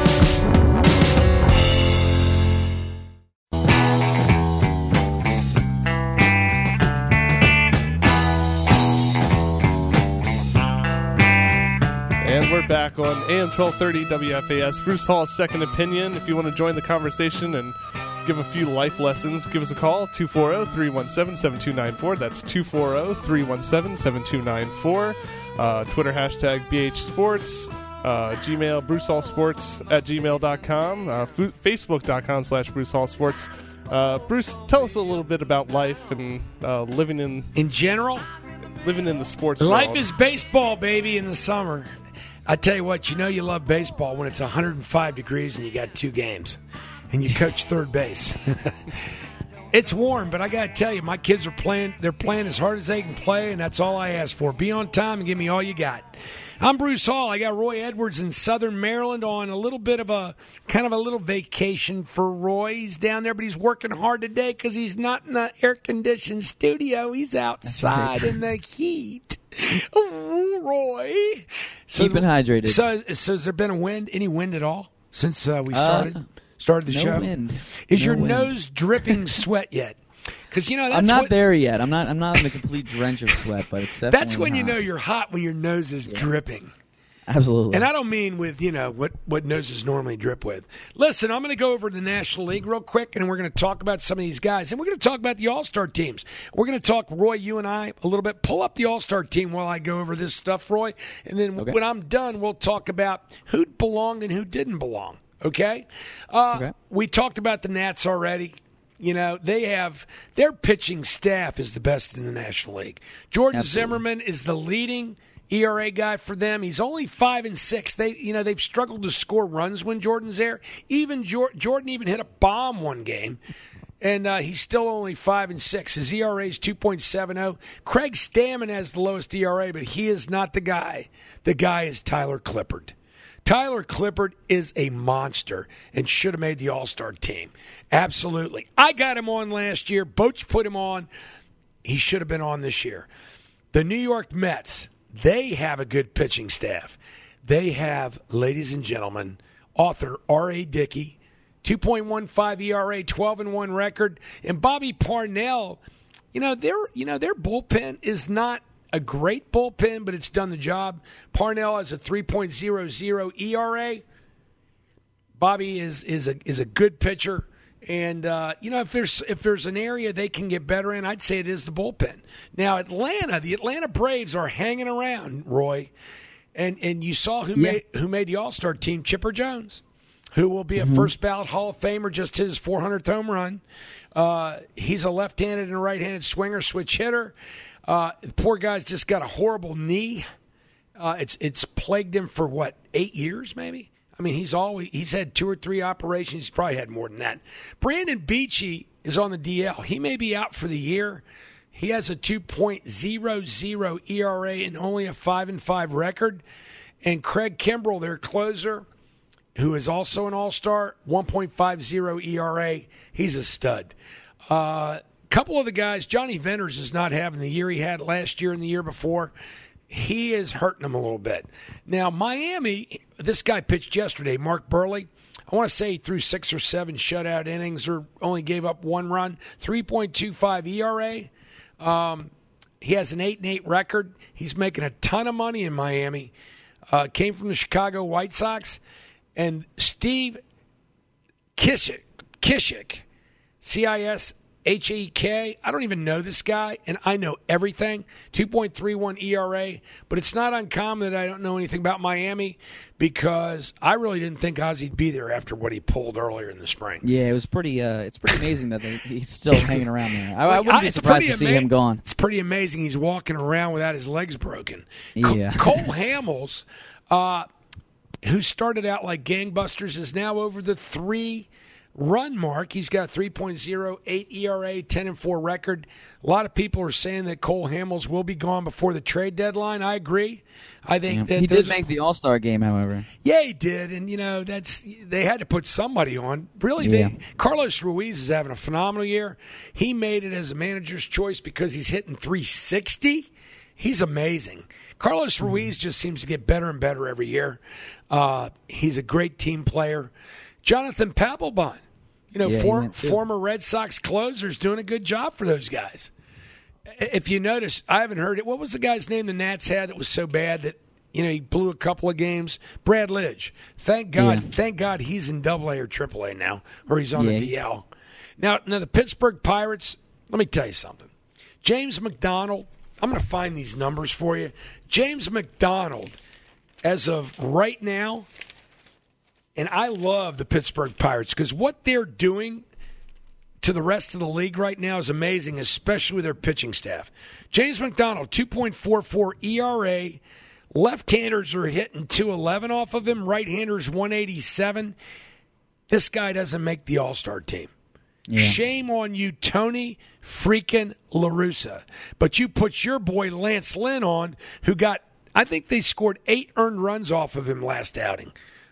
And we're back on AM 1230 WFAS. Bruce Hall's Second Opinion. If you want to join the conversation and give a few life lessons, give us a call, 240-317-7294. That's 240-317-7294. Twitter hashtag BH Sports. Gmail, BruceHallSports@gmail.com. Facebook.com/Bruce Hall Sports. Bruce, tell us a little bit about life and living in general? Living in the sports Life world. is baseball, baby, in the summer. I tell you what, you love baseball when it's 105 degrees and you got 2 games and you coach third base. It's warm, but I got to tell you, my kids are playing. They're playing as hard as they can play, and that's all I ask for. Be on time and give me all you got. I'm Bruce Hall. I got Roy Edwards in Southern Maryland on a little bit of a kind of a little vacation for Roy. He's down there, but he's working hard today because he's not in the air-conditioned studio. He's outside in the heat. Oh, Roy. Keep it hydrated. So has there been any wind at all since we started? Started the No show. wind. Is No your wind. nose dripping sweat yet? Because that's I'm not what, there yet. I'm not in the complete drench of sweat, but it's definitely That's when you hot. know you're hot, when your nose is dripping. Absolutely. And I don't mean with, what noses normally drip with. Listen, I'm going to go over to the National League real quick, and we're going to talk about some of these guys. And we're going to talk about the All-Star teams. We're going to talk, Roy, you and I, a little bit. Pull up the All-Star team while I go over this stuff, Roy. And then Okay. when I'm done, we'll talk about who belonged and who didn't belong. Okay? Okay. We talked about the Nats already. Their pitching staff is the best in the National League. Jordan Absolutely. Zimmerman is the leading ERA guy for them. He's only 5-6. They've struggled to score runs when Jordan's there. Even Jordan even hit a bomb one game, and he's still only 5-6. His ERA is 2.70. Craig Stammen has the lowest ERA, but he is not the guy. The guy is Tyler Clippard. Tyler Clippard is a monster and should have made the All-Star team. Absolutely. I got him on last year. Boach put him on. He should have been on this year. The New York Mets, they have a good pitching staff. They have, ladies and gentlemen, author R.A. Dickey, 2.15 ERA, 12-1 record, and Bobby Parnell. Their bullpen is not a great bullpen, but it's done the job. Parnell has a 3.00 ERA. Bobby is a good pitcher, and if there's an area they can get better in, I'd say it is the bullpen. Now the Atlanta Braves are hanging around, Roy, and you saw who made the All-Star team, Chipper Jones, who will be a first ballot Hall of Famer, just hit his 400th home run. He's a left-handed and right-handed swinger, switch hitter. The poor guy's just got a horrible knee. It's plagued him for 8 years maybe? I mean, he's had 2 or 3 operations. He's probably had more than that. Brandon Beachy is on the DL. He may be out for the year. He has a 2.00 ERA and only a 5-5 record. And Craig Kimbrell, their closer, who is also an All-Star, 1.50 ERA. He's a stud. Couple of the guys, Johnny Venters is not having the year he had last year and the year before. He is hurting him a little bit. Now, Miami, this guy pitched yesterday, Mark Burley. I want to say he threw 6 or 7 shutout innings or only gave up 1 run, 3.25 ERA. He has an 8-8 record. He's making a ton of money in Miami. Came from the Chicago White Sox. And Steve Kishik, CISHEK. I don't even know this guy, and I know everything. 2.31 ERA, but it's not uncommon that I don't know anything about Miami because I really didn't think Ozzy'd be there after what he pulled earlier in the spring. Yeah, it was pretty. It's pretty amazing that he's still hanging around there. I wouldn't be It's surprised to pretty see him gone. It's pretty amazing he's walking around without his legs broken. Yeah. Cole Hamels, who started out like gangbusters, is now over the 3-run mark. He's got a 3.08 ERA, 10-4 record. A lot of people are saying that Cole Hamels will be gone before the trade deadline. I agree. I think that He did make the All-Star game, however. Yeah, he did, and they had to put somebody on. Really, Carlos Ruiz is having a phenomenal year. He made it as a manager's choice because he's hitting 360. He's amazing. Carlos Ruiz just seems to get better and better every year. He's a great team player. Jonathan Papelbon, former Red Sox closer's doing a good job for those guys. If you notice, I haven't heard it. What was the guy's name the Nats had that was so bad that he blew a couple of games? Brad Lidge. Thank God he's in AA or AAA now, or he's on the DL. Now the Pittsburgh Pirates. Let me tell you something. James McDonald. I'm going to find these numbers for you. James McDonald, as of right now, and I love the Pittsburgh Pirates because what they're doing to the rest of the league right now is amazing, especially with their pitching staff. James McDonald, 2.44 ERA. Left-handers are hitting 211 off of him. Right-handers, 187. This guy doesn't make the All-Star team. Yeah. Shame on you, Tony freaking La Russa. But you put your boy Lance Lynn on, who I think they scored 8 earned runs off of him last outing.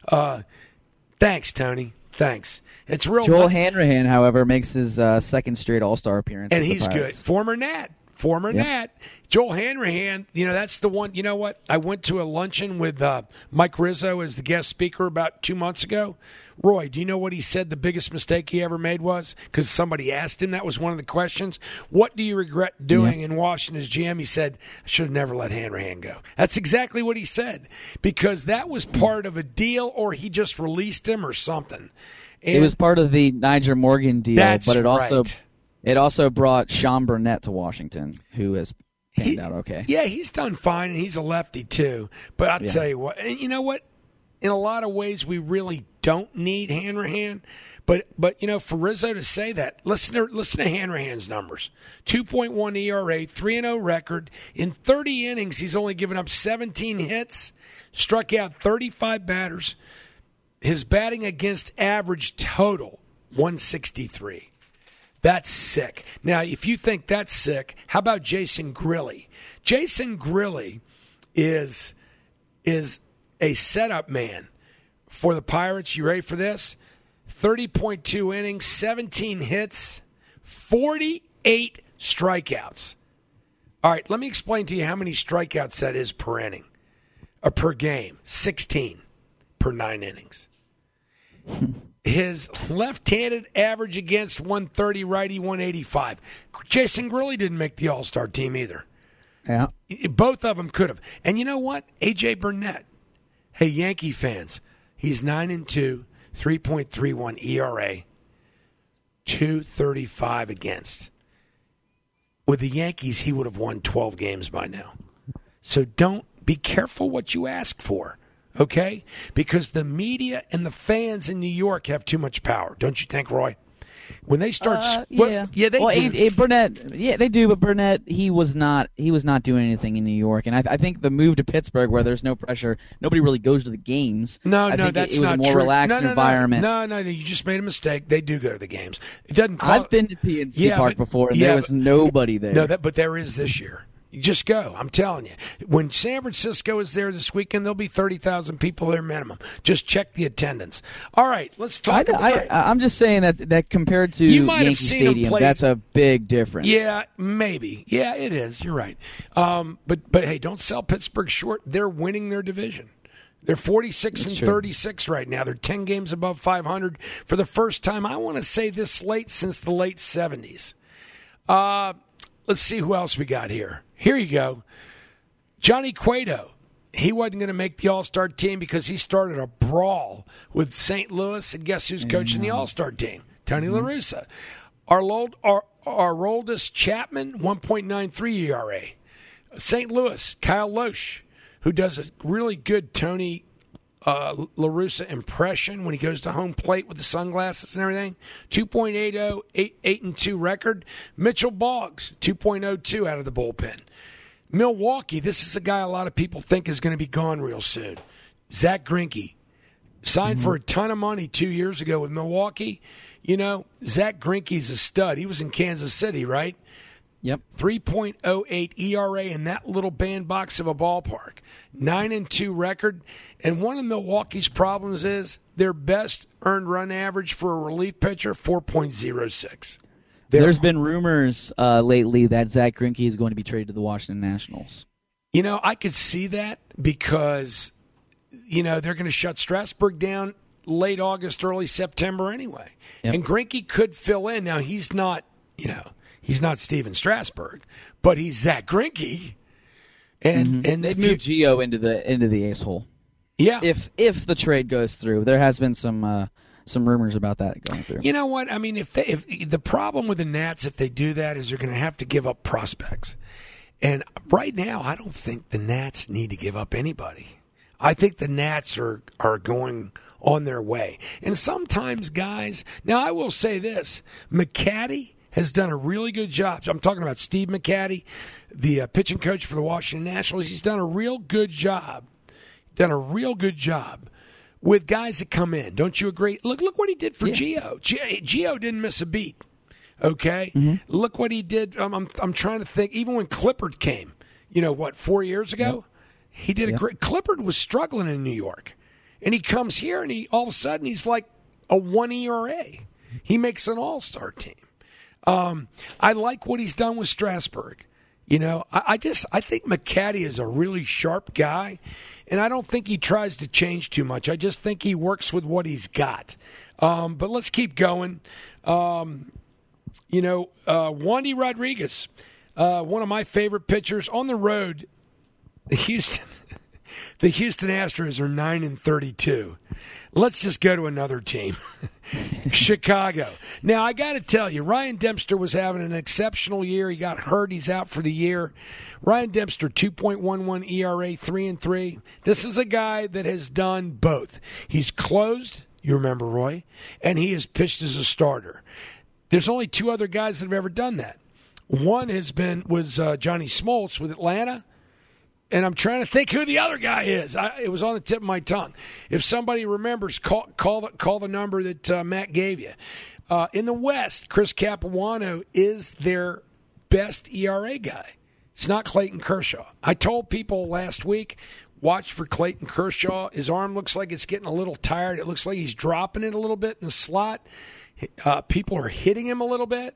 Thanks, Tony. Thanks. It's real. Joel Hanrahan, however, makes his second straight All-Star appearance. And he's good. Former Nat. Former Nat. Joel Hanrahan, that's the one. You know what? I went to a luncheon with Mike Rizzo as the guest speaker about 2 months ago. Roy, do you know what he said the biggest mistake he ever made was? Because somebody asked him. That was one of the questions. What do you regret doing in Washington as GM? He said, I should have never let Hanrahan go. That's exactly what he said, because that was part of a deal, or he just released him or something. And it was part of the Niger Morgan deal, but it also right. It also brought Sean Burnett to Washington, who has panned out okay. Yeah, he's done fine, and he's a lefty too. But I'll tell you what, and you know what? In a lot of ways, we really don't need Hanrahan. But for Rizzo to say that, listen to Hanrahan's numbers: 2.1 ERA, 3-0 record. In 30 innings, he's only given up 17 hits, struck out 35 batters. His batting against average total 163. That's sick. Now, if you think that's sick, how about Jason Grilli? Jason Grilli is a setup man for the Pirates. You ready for this? 30.2 innings, 17 hits, 48 strikeouts. All right, let me explain to you how many strikeouts that is per inning, or per game. 16 per 9 innings. His left-handed average against 130, righty 185. Jason Grilli didn't make the All-Star team either. Yeah. Both of them could have. And you know what? A.J. Burnett. Hey, Yankee fans, he's 9-2, 3.31 ERA, 235 against. With the Yankees, he would have won 12 games by now. So don't be careful what you ask for. Okay? Because the media and the fans in New York have too much power. Don't you think, Roy? When they start, they do. Burnett, they do. But Burnett, he was not doing anything in New York, and I think the move to Pittsburgh, where there's no pressure, nobody really goes to the games. That's it was not a more true. relaxed environment. No, you just made a mistake. They do go to the games. It doesn't. I've been to PNC Park before, and there was nobody there. No, but there is this year. You just go. I'm telling you. When San Francisco is there this weekend, there'll be 30,000 people there minimum. Just check the attendance. All right, let's talk I'm just saying that compared to Yankee Stadium, that's a big difference. Yeah, maybe. Yeah, it is. You're right. But hey, don't sell Pittsburgh short. They're winning their division. They're 46 and 36 right now. They're 10 games above 500 for the first time, I want to say, this late since the late 70s. Let's see who else we got here. Here you go. Johnny Cueto. He wasn't going to make the All-Star team because he started a brawl with St. Louis, and guess who's coaching the All-Star team? Tony La Russa. Aroldis Chapman, 1.93 ERA. St. Louis, Kyle Loesch, who does a really good Tony La Russa impression when he goes to home plate with the sunglasses and everything. 2.80, 8-2 record. Mitchell Boggs, 2.02 out of the bullpen. Milwaukee, this is a guy a lot of people think is going to be gone real soon. Zach Greinke, signed for a ton of money 2 years ago with Milwaukee. You know, Zach Greinke's a stud. He was in Kansas City, right? Yep. 3.08 ERA in that little bandbox of a ballpark. 9-2 record. And one of Milwaukee's problems is their best earned run average for a relief pitcher, 4.06. There's been rumors lately that Zach Greinke is going to be traded to the Washington Nationals. You know, I could see that because, they're going to shut Strasburg down late August, early September anyway. Yep. And Greinke could fill in. Now, he's not, he's not Steven Strasburg, but he's Zach Greinke. And they've moved Gio into the ace hole. Yeah. If the trade goes through, there has been some rumors about that going through. You know what? I mean, if the problem with the Nats, if they do that, is they're going to have to give up prospects. And right now, I don't think the Nats need to give up anybody. I think the Nats are going on their way. And sometimes, guys, now I will say this, McCaddy has done a really good job. I'm talking about Steve McCaddy, the pitching coach for the Washington Nationals. He's done a real good job. With guys that come in. Don't you agree? Look what he did for Gio. Gio didn't miss a beat. Okay? Mm-hmm. Look what he did. I'm trying to think. Even when Clippard came, 4 years ago? Yep. He did a great. Clippard was struggling in New York. And he comes here and all of a sudden he's like a 1 ERA. He makes an all-star team. I like what he's done with Strasburg. You know, I think McCaddy is a really sharp guy, and I don't think he tries to change too much. I just think he works with what he's got. But let's keep going. Wandy Rodriguez, one of my favorite pitchers on the road. The Houston Astros are 9-32. Let's just go to another team, Chicago. Now, I got to tell you, Ryan Dempster was having an exceptional year. He got hurt. He's out for the year. Ryan Dempster, 2.11 ERA, 3-3. This is a guy that has done both. He's closed, you remember, Roy, and he has pitched as a starter. There's only two other guys that have ever done that. One was Johnny Smoltz with Atlanta. And I'm trying to think who the other guy is. It was on the tip of my tongue. If somebody remembers, call the number that Matt gave you. In the West, Chris Capuano is their best ERA guy. It's not Clayton Kershaw. I told people last week, watch for Clayton Kershaw. His arm looks like it's getting a little tired. It looks like he's dropping it a little bit in the slot. People are hitting him a little bit.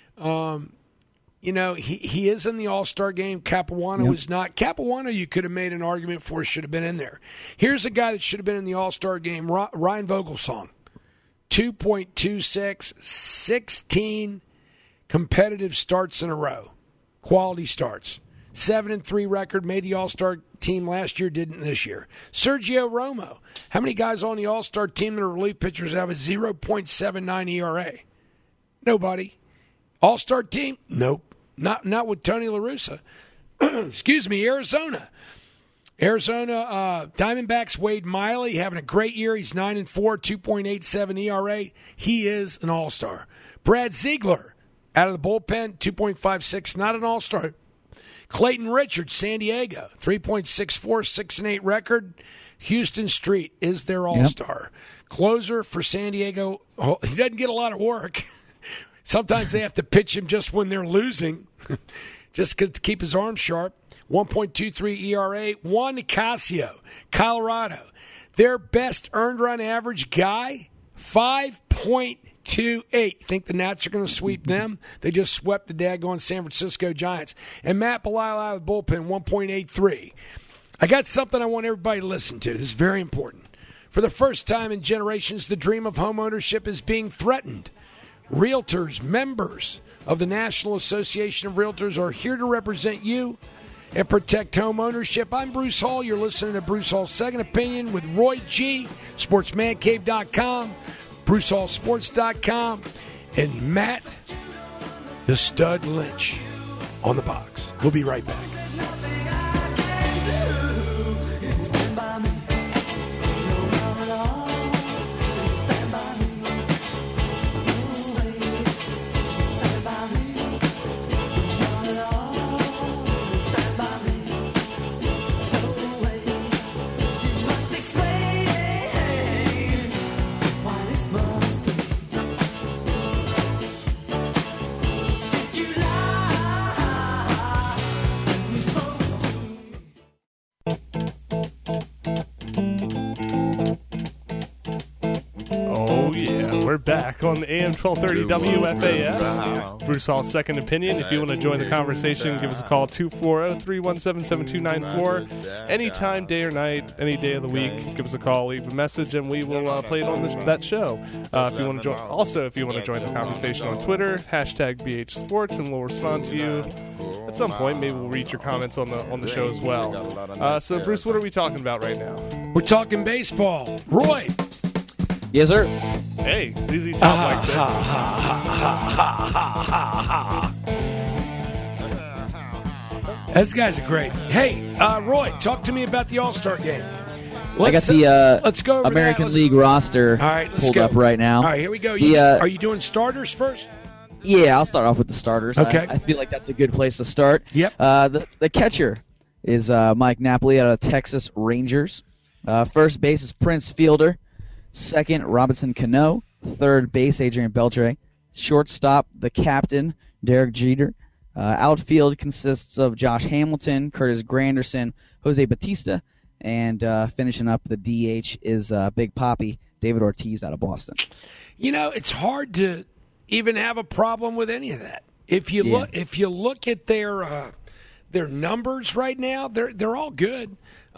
He is in the All-Star game. Capuano is not. Capuano, you could have made an argument for, should have been in there. Here's a guy that should have been in the All-Star game, Ryan Vogelsong. 2.26, 16 competitive starts in a row. Quality starts. 7-3 record, made the All-Star team last year, didn't this year. Sergio Romo. How many guys on the All-Star team that are relief pitchers have a 0.79 ERA? Nobody. All-Star team? Nope. Not with Tony La Russa. Excuse me, Arizona. Diamondbacks, Wade Miley, having a great year. He's 9-4, 2.87 ERA. He is an all-star. Brad Ziegler, out of the bullpen, 2.56, not an all-star. Clayton Richards, San Diego, 3.64, 6-8 record. Houston Street is their all-star. Closer for San Diego. He doesn't get a lot of work. Sometimes they have to pitch him just when they're losing, just to keep his arm sharp. 1.23 ERA. Juan Nicasio, Colorado. Their best earned run average guy, 5.28. Think the Nats are going to sweep them? They just swept the daggone San Francisco Giants. And Matt Belisle out of the bullpen, 1.83. I got something I want everybody to listen to. This is very important. For the first time in generations, the dream of home ownership is being threatened. Realtors, members of the National Association of Realtors, are here to represent you and protect home ownership. I'm Bruce Hall. You're listening to Bruce Hall's Second Opinion with Roy G, SportsManCave.com, BruceHallSports.com, and Matt the Stud Lynch on the box. We'll be right back. We're back on AM 1230 WFAS. Bruce Hall's Second Opinion. If you want to join the conversation, give us a call, 240-317-7294. Anytime, day or night, any day of the week, give us a call, leave a message, and we will play it on that show. If you want to join, also, if you want to join the conversation on Twitter, hashtag BH Sports, and we'll respond to you at some point. Maybe we'll read your comments on the show as well. So, Bruce, what are we talking about right now? We're talking baseball. Roy. Yes, sir. Hey, ZZ Top likes it. Those guys are great. Hey, Roy, talk to me about the All-Star game. I got the let's go over American League roster pulled up right now. All right, here we go. Are you doing starters first? Yeah, I'll start off with the starters. Okay. I feel like that's a good place to start. Yep. The catcher is Mike Napoli out of Texas Rangers. First base is Prince Fielder. Second, Robinson Cano. Third base, Adrian Beltre. Shortstop, the captain, Derek Jeter. Outfield consists of Josh Hamilton, Curtis Granderson, Jose Batista, and finishing up the DH is Big Papi, David Ortiz out of Boston. You know, it's hard to even have a problem with any of that. If you look at their their numbers right now, they're all good.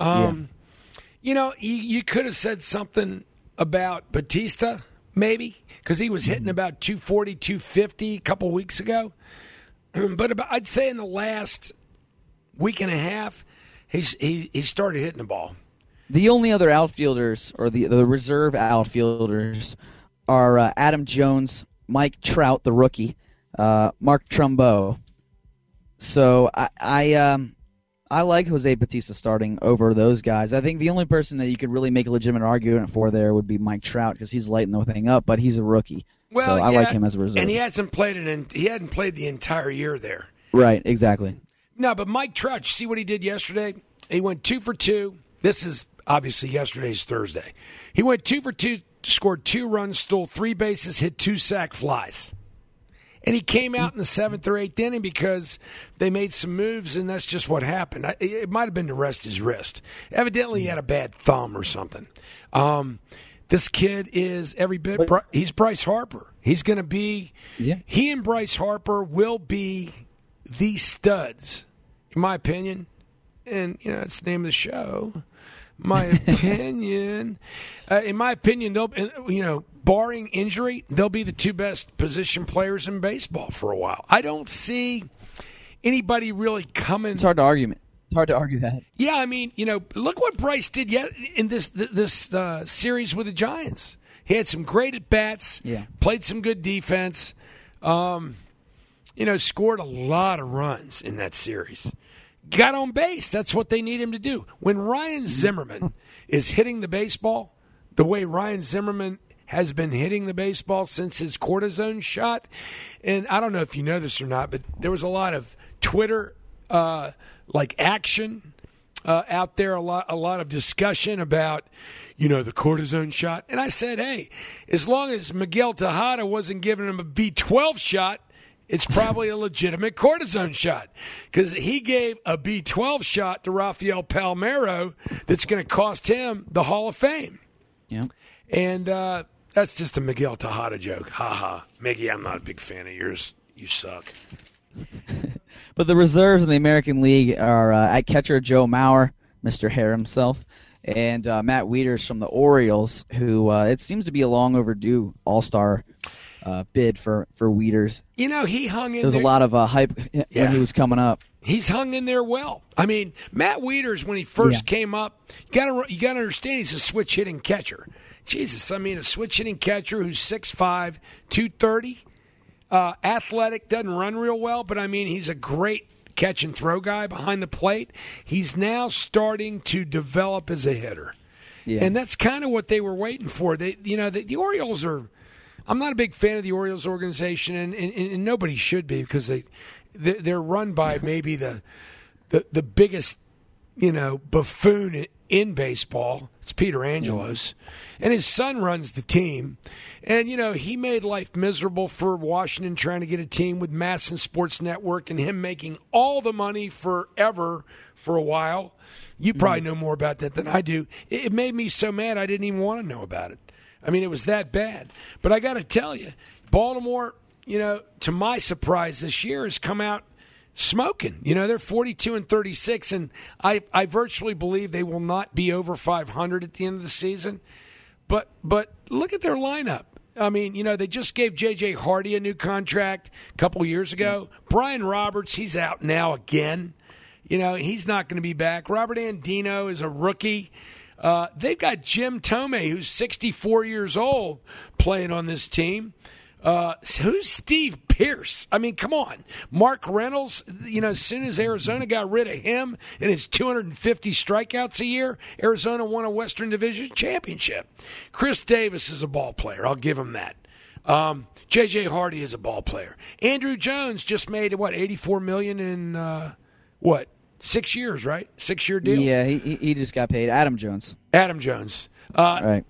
You could have said something about Batista, maybe, because he was hitting about 240, 250 a couple weeks ago. But I'd say in the last week and a half, he started hitting the ball. The only other outfielders, or the reserve outfielders, are Adam Jones, Mike Trout, the rookie, Mark Trumbo. So I like Jose Batista starting over those guys. I think the only person that you could really make a legitimate argument for there would be Mike Trout, because he's lighting the thing up, but he's a rookie. Well, so I like him as a reserve. And he hadn't played the entire year there. Right, exactly. No, but Mike Trout, you see what he did yesterday? He went 2 for 2. This is obviously yesterday's Thursday. He went 2 for 2, scored 2 runs, stole 3 bases, hit 2 sac flies. And he came out in the 7th or 8th inning because they made some moves, and that's just what happened. It might have been to rest his wrist. Evidently, he had a bad thumb or something. This kid is every bit. He's Bryce Harper. He's going to be. Yeah. He and Bryce Harper will be the studs, in my opinion. And that's the name of the show. My opinion. In my opinion, they'll. Barring injury, they'll be the 2 best position players in baseball for a while. I don't see anybody really coming. It's hard to argue. It's hard to argue that. Yeah, I mean, look what Bryce did in this series with the Giants. He had some great at bats. Yeah. Played some good defense. Scored a lot of runs in that series. Got on base. That's what they need him to do. When Ryan Zimmerman is hitting the baseball the way Ryan Zimmerman has been hitting the baseball since his cortisone shot. And I don't know if you know this or not, but there was a lot of Twitter action out there, a lot of discussion about, the cortisone shot. And I said, hey, as long as Miguel Tejada wasn't giving him a B12 shot, it's probably a legitimate cortisone shot, because he gave a B12 shot to Rafael Palmeiro that's going to cost him the Hall of Fame. Yeah. And that's just a Miguel Tejada joke. Ha ha. Mickey, I'm not a big fan of yours. You suck. But the reserves in the American League are at catcher Joe Mauer, Mr. Hare himself, and Matt Wieters from the Orioles, who it seems to be a long overdue all-star bid for Wieters. He hung in there. There's a lot of hype when he was coming up. He's hung in there well. I mean, Matt Wieters, when he first came up, you got to understand he's a switch-hitting catcher. Jesus, I mean, a switch-hitting catcher who's 6'5", 230, athletic, doesn't run real well, but, I mean, he's a great catch-and-throw guy behind the plate. He's now starting to develop as a hitter. Yeah. And that's kind of what they were waiting for. The Orioles are – I'm not a big fan of the Orioles organization, and nobody should be, because they're run by maybe the biggest, buffoon in baseball. It's Peter Angelos. And his son runs the team. And, he made life miserable for Washington trying to get a team with Masson Sports Network and him making all the money forever for a while. You probably know more about that than I do. It made me so mad I didn't even want to know about it. I mean, it was that bad. But I got to tell you, Baltimore, to my surprise this year, has come out smoking. They're 42-36, and I virtually believe they will not be over 500 at the end of the season. But look at their lineup. I mean, they just gave J.J. Hardy a new contract a couple years ago. Brian Roberts, he's out now again. He's not going to be back. Robert Andino is a rookie. They've got Jim Thome, who's 64 years old, playing on this team. Who's Steve Pearce? I mean, come on. Mark Reynolds, as soon as Arizona got rid of him and his 250 strikeouts a year, Arizona won a Western Division championship. Chris Davis is a ball player. I'll give him that. J.J. Hardy is a ball player. Andrew Jones just made, $84 million in, 6 years, right? 6-year deal? Yeah, he just got paid. Adam Jones. Right.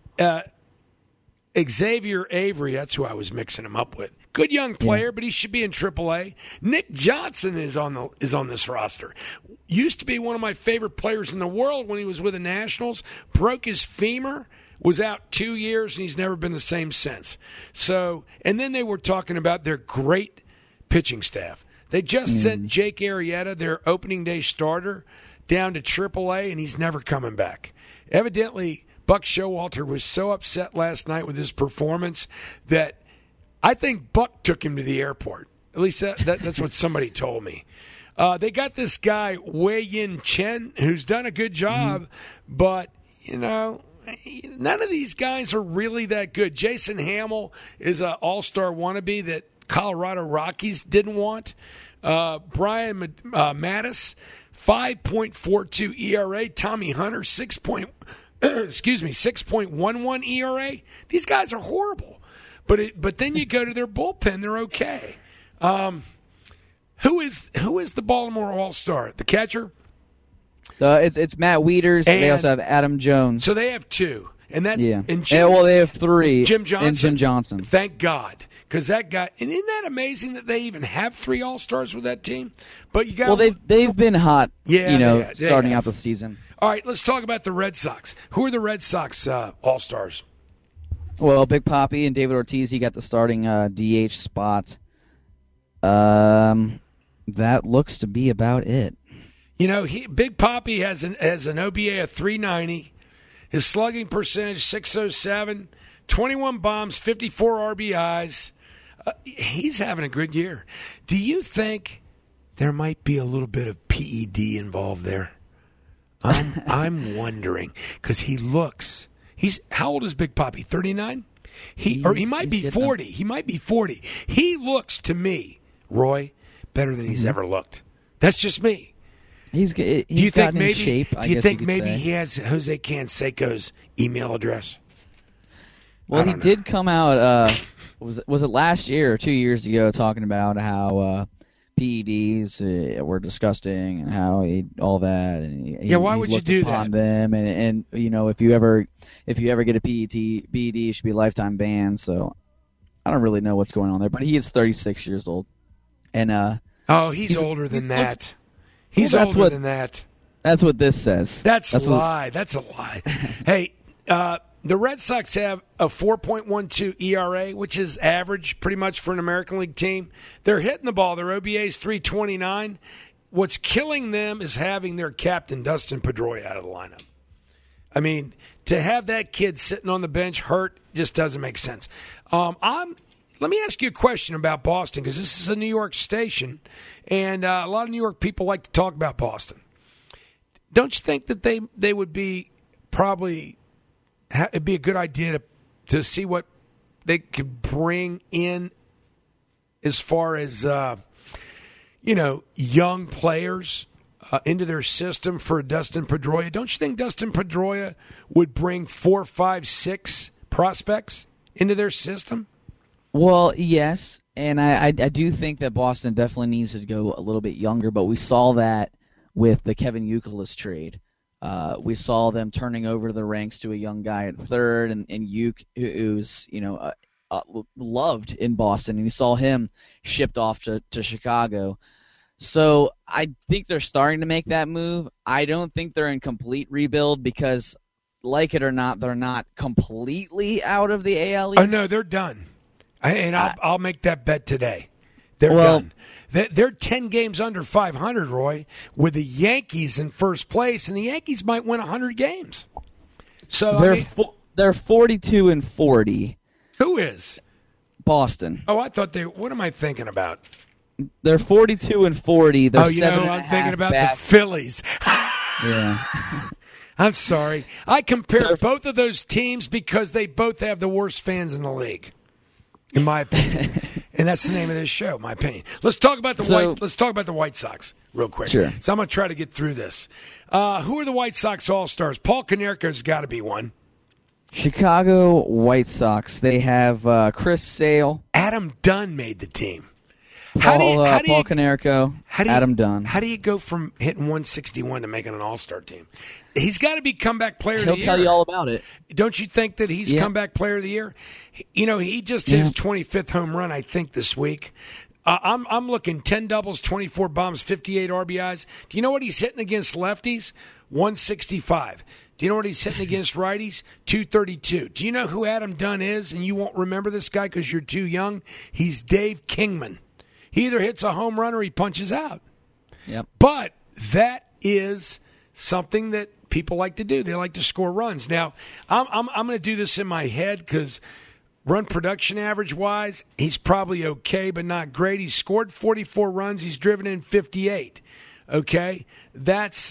Xavier Avery, that's who I was mixing him up with. Good young player, but he should be in AAA. Nick Johnson is on this roster. Used to be one of my favorite players in the world when he was with the Nationals. Broke his femur, was out 2 years, and he's never been the same since. So, and then they were talking about their great pitching staff. They just sent Jake Arrieta, their opening day starter, down to AAA, and he's never coming back. Evidently, Buck Showalter was so upset last night with his performance that I think Buck took him to the airport. At least that's what somebody told me. They got this guy, Wei-Yin Chen, who's done a good job, but, none of these guys are really that good. Jason Hamill is an all-star wannabe that Colorado Rockies didn't want. Brian Mattis, 5.42 ERA. Tommy Hunter, 6.11 ERA. These guys are horrible. But then you go to their bullpen, they're okay. Who is the Baltimore All-Star? The catcher? It's Matt Wieters. They also have Adam Jones. So they have two. And that's they have three. Jim Johnson. And Jim Johnson. Thank God. Because that guy, and isn't that amazing that they even have three All-Stars with that team? But you got they've been hot, starting out the season. All right, let's talk about the Red Sox. Who are the Red Sox All-Stars? Well, Big Papi and David Ortiz, he got the starting DH spot. That looks to be about it. Big Papi has an OBA of 390. His slugging percentage 607, 21 bombs, 54 RBIs. He's having a good year. Do you think there might be a little bit of PED involved there? I'm wondering because he's how old is Big Papi? 39? He might be 40. He might be 40. He looks to me, Roy, better than he's ever looked. That's just me. He's do you think maybe, shape, do you think maybe he has Jose Canseco's email address? Well, he did come out. Was it last year or 2 years ago, talking about how PEDs were disgusting and how all that. And why would you do that? Them and if you ever get a PED, it should be lifetime ban. So I don't really know what's going on there, but he is 36 years old, and he's older than that. He's older than that. That's what this says. That's a lie. That's a lie. Hey, the Red Sox have a 4.12 ERA, which is average pretty much for an American League team. They're hitting the ball. Their OBA is 329. What's killing them is having their captain, Dustin Pedroia, out of the lineup. I mean, to have that kid sitting on the bench hurt just doesn't make sense. Let me ask you a question about Boston, because this is a New York station, and a lot of New York people like to talk about Boston. Don't you think that they would be probably – it'd be a good idea to see what they could bring in as far as, young players into their system for Dustin Pedroia? Don't you think Dustin Pedroia would bring 4, 5, 6 prospects into their system? Well, yes, and I do think that Boston definitely needs to go a little bit younger, but we saw that with the Kevin Youkilis trade. We saw them turning over the ranks to a young guy at third, and Uke, who's loved in Boston, and you saw him shipped off to Chicago. So I think they're starting to make that move. I don't think they're in complete rebuild because, like it or not, they're not completely out of the AL East. Oh no, they're done. I'll make that bet today. They're done. They're 10 games under 500, Roy, with the Yankees in first place, and the Yankees might win 100 games. So they're 42-40. Who is? Boston. Oh, I thought what am I thinking about? They're 42-40. They're I'm thinking about the Phillies. Yeah. I'm sorry. I compare both of those teams because they both have the worst fans in the league, in my opinion. And that's the name of this show, my opinion. Let's talk about the White Sox real quick. Sure. So I'm going to try to get through this. Who are the White Sox All-Stars? Paul Konerko's got to be one. Chicago White Sox. They have Chris Sale. Adam Dunn made the team. Paul Konerko, Adam Dunn. How do you go from hitting 161 to making an All-Star team? He's got to be comeback player of the year. He'll tell you all about it. Don't you think that he's comeback player of the year? He just hit his 25th home run, I think, this week. I'm looking 10 doubles, 24 bombs, 58 RBIs. Do you know what he's hitting against lefties? 165. Do you know what he's hitting against righties? 232. Do you know who Adam Dunn is? And you won't remember this guy because you're too young. He's Dave Kingman. He either hits a home run or he punches out. Yep. But that is something that people like to do. They like to score runs. Now, I'm going to do this in my head because run production average-wise, he's probably okay, but not great. He's scored 44 runs. He's driven in 58. Okay? That's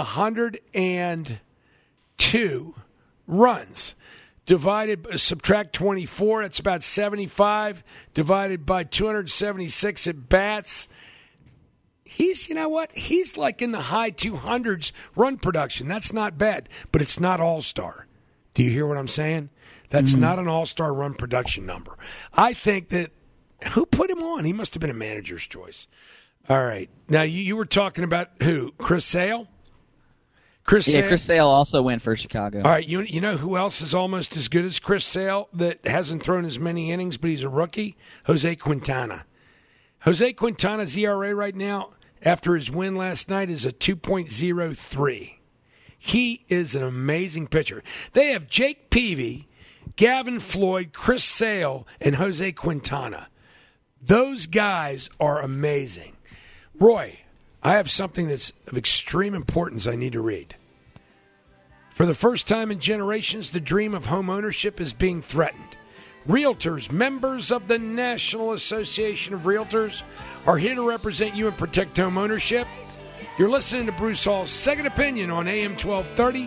102 runs. Subtract 24, that's about 75, divided by 276 at bats. He's, you know what? He's like in the high 200s run production. That's not bad, but it's not all-star. Do you hear what I'm saying? That's not an all-star run production number. I think that, who put him on? He must have been a manager's choice. All right. Now, you were talking about who? Chris Sale? Chris Sale also went for Chicago. All right, you know who else is almost as good as Chris Sale that hasn't thrown as many innings, but he's a rookie? Jose Quintana. Jose Quintana's ERA right now, after his win last night, is a 2.03. He is an amazing pitcher. They have Jake Peavy, Gavin Floyd, Chris Sale, and Jose Quintana. Those guys are amazing. Roy, I have something that's of extreme importance I need to read. For the first time in generations, the dream of home ownership is being threatened. Realtors, members of the National Association of Realtors, are here to represent you and protect home ownership. You're listening to Bruce Hall's Second Opinion on AM 1230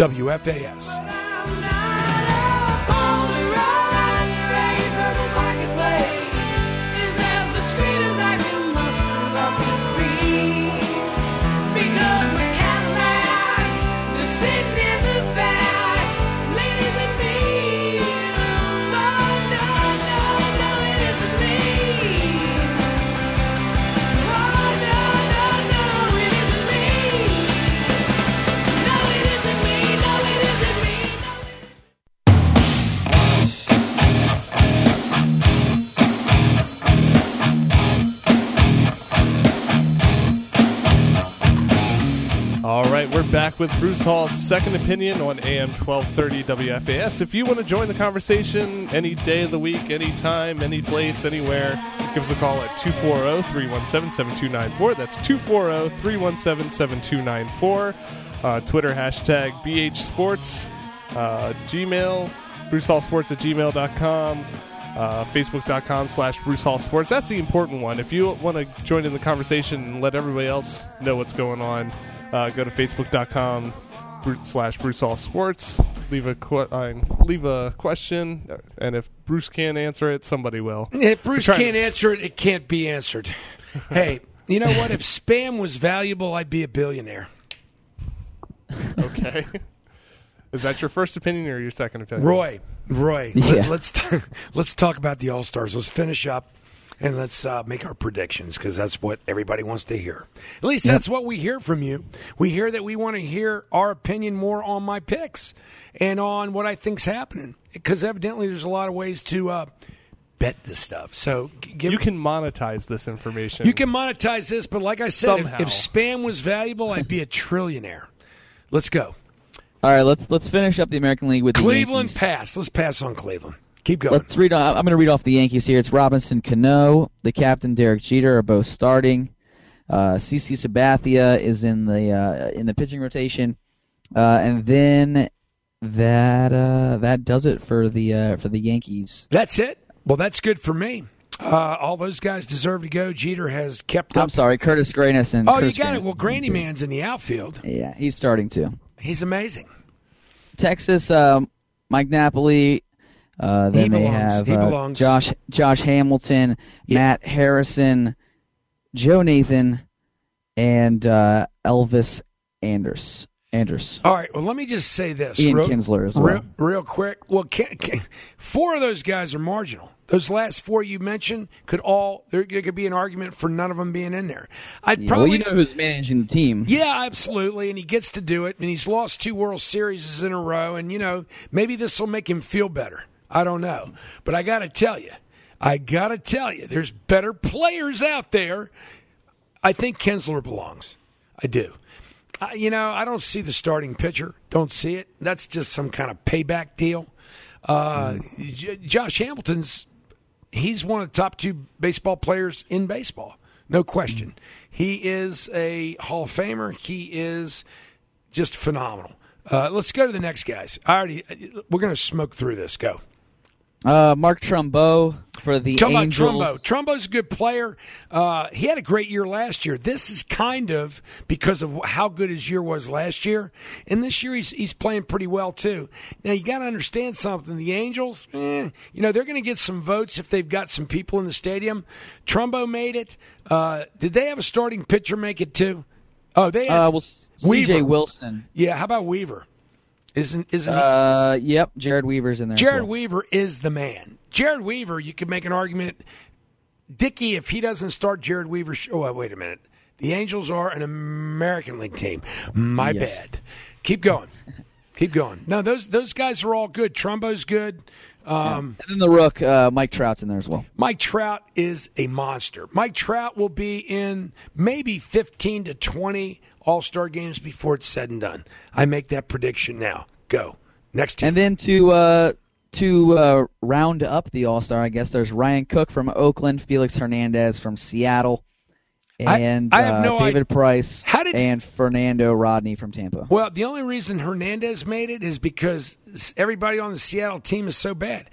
WFAS. All right, we're back with Bruce Hall's Second Opinion on AM 1230 WFAS. If you want to join the conversation any day of the week, any time, any place, anywhere, give us a call at 240-317-7294. That's 240-317-7294. Twitter, hashtag BH Sports. Gmail, BruceHallSports@gmail.com. Facebook.com/Bruce Hall Sports. That's the important one. If you want to join in the conversation and let everybody else know what's going on, go to Facebook.com/Bruce Hall Sports. Leave a question, and if Bruce can't answer it, somebody will. If Bruce can't answer it, it can't be answered. Hey, you know what? If spam was valuable, I'd be a billionaire. Okay. Is that your first opinion or your second opinion? Roy, Yeah. let's talk about the All-Stars. Let's finish up, and let's make our predictions, because that's what everybody wants to hear. At least that's what we hear from you. We hear that we want to hear our opinion more on my picks and on what I think's happening, because evidently there's a lot of ways to bet this stuff. So you can monetize this information. You can monetize this, but like I said, if spam was valuable, I'd be a trillionaire. Let's go. All right, let's finish up the American League with Cleveland. the Yankees. Pass. Let's pass on Cleveland. Keep going. Let's read. I'm going to read off the Yankees here. It's Robinson Cano, the captain, Derek Jeter are both starting. CC Sabathia is in the pitching rotation, and then that does it for the Yankees. That's it. Well, that's good for me. All those guys deserve to go. Jeter has kept up. I'm sorry, Curtis Granison. Oh, you got it. Well, Granny Man's in the outfield. Yeah, he's starting too. He's amazing. Texas, Mike Napoli. Then they have Josh Hamilton, Matt Harrison, Joe Nathan, and Elvis Andrus. All right, well, let me just say this. Ian Kinsler as well. Real quick. Well, four of those guys are marginal. Those last four you mentioned there could be an argument for none of them being in there. Well, you know who's managing the team. Yeah, absolutely, and he gets to do it, and he's lost 2 World Series in a row, and, maybe this will make him feel better. I don't know. But I got to tell you, there's better players out there. I think Kinsler belongs. I do. I don't see the starting pitcher. Don't see it. That's just some kind of payback deal. Josh Hamilton's he's one of the top 2 baseball players in baseball. No question. He is a Hall of Famer. He is just phenomenal. Let's go to the next guys. We're going to smoke through this. Go. Mark Trumbo for the Angels. About Trumbo. Trumbo's a good player. He had a great year last year. This is kind of because of how good his year was last year. And this year he's playing pretty well, too. Now, you got to understand something. The Angels, they're going to get some votes if they've got some people in the stadium. Trumbo made it. Did they have a starting pitcher make it, too? Oh, they had C.J. Wilson. Yeah, how about Weaver? Isn't he? Yep, Jared Weaver's in there. Jared Weaver is the man. Jared Weaver, you could make an argument. Dickey, if he doesn't start Jared Weaver, wait a minute. The Angels are an American League team. My bad. Keep going. Keep going. No, those guys are all good. Trumbo's good. And then the Rook, Mike Trout's in there as well. Mike Trout is a monster. Mike Trout will be in maybe 15 to 20 All-Star games before it's said and done. I make that prediction now. Go. Next team. And then to round up the All-Star, I guess there's Ryan Cook from Oakland, Felix Hernandez from Seattle, and I have no David Price and Fernando Rodney from Tampa. Well, the only reason Hernandez made it is because everybody on the Seattle team is so bad.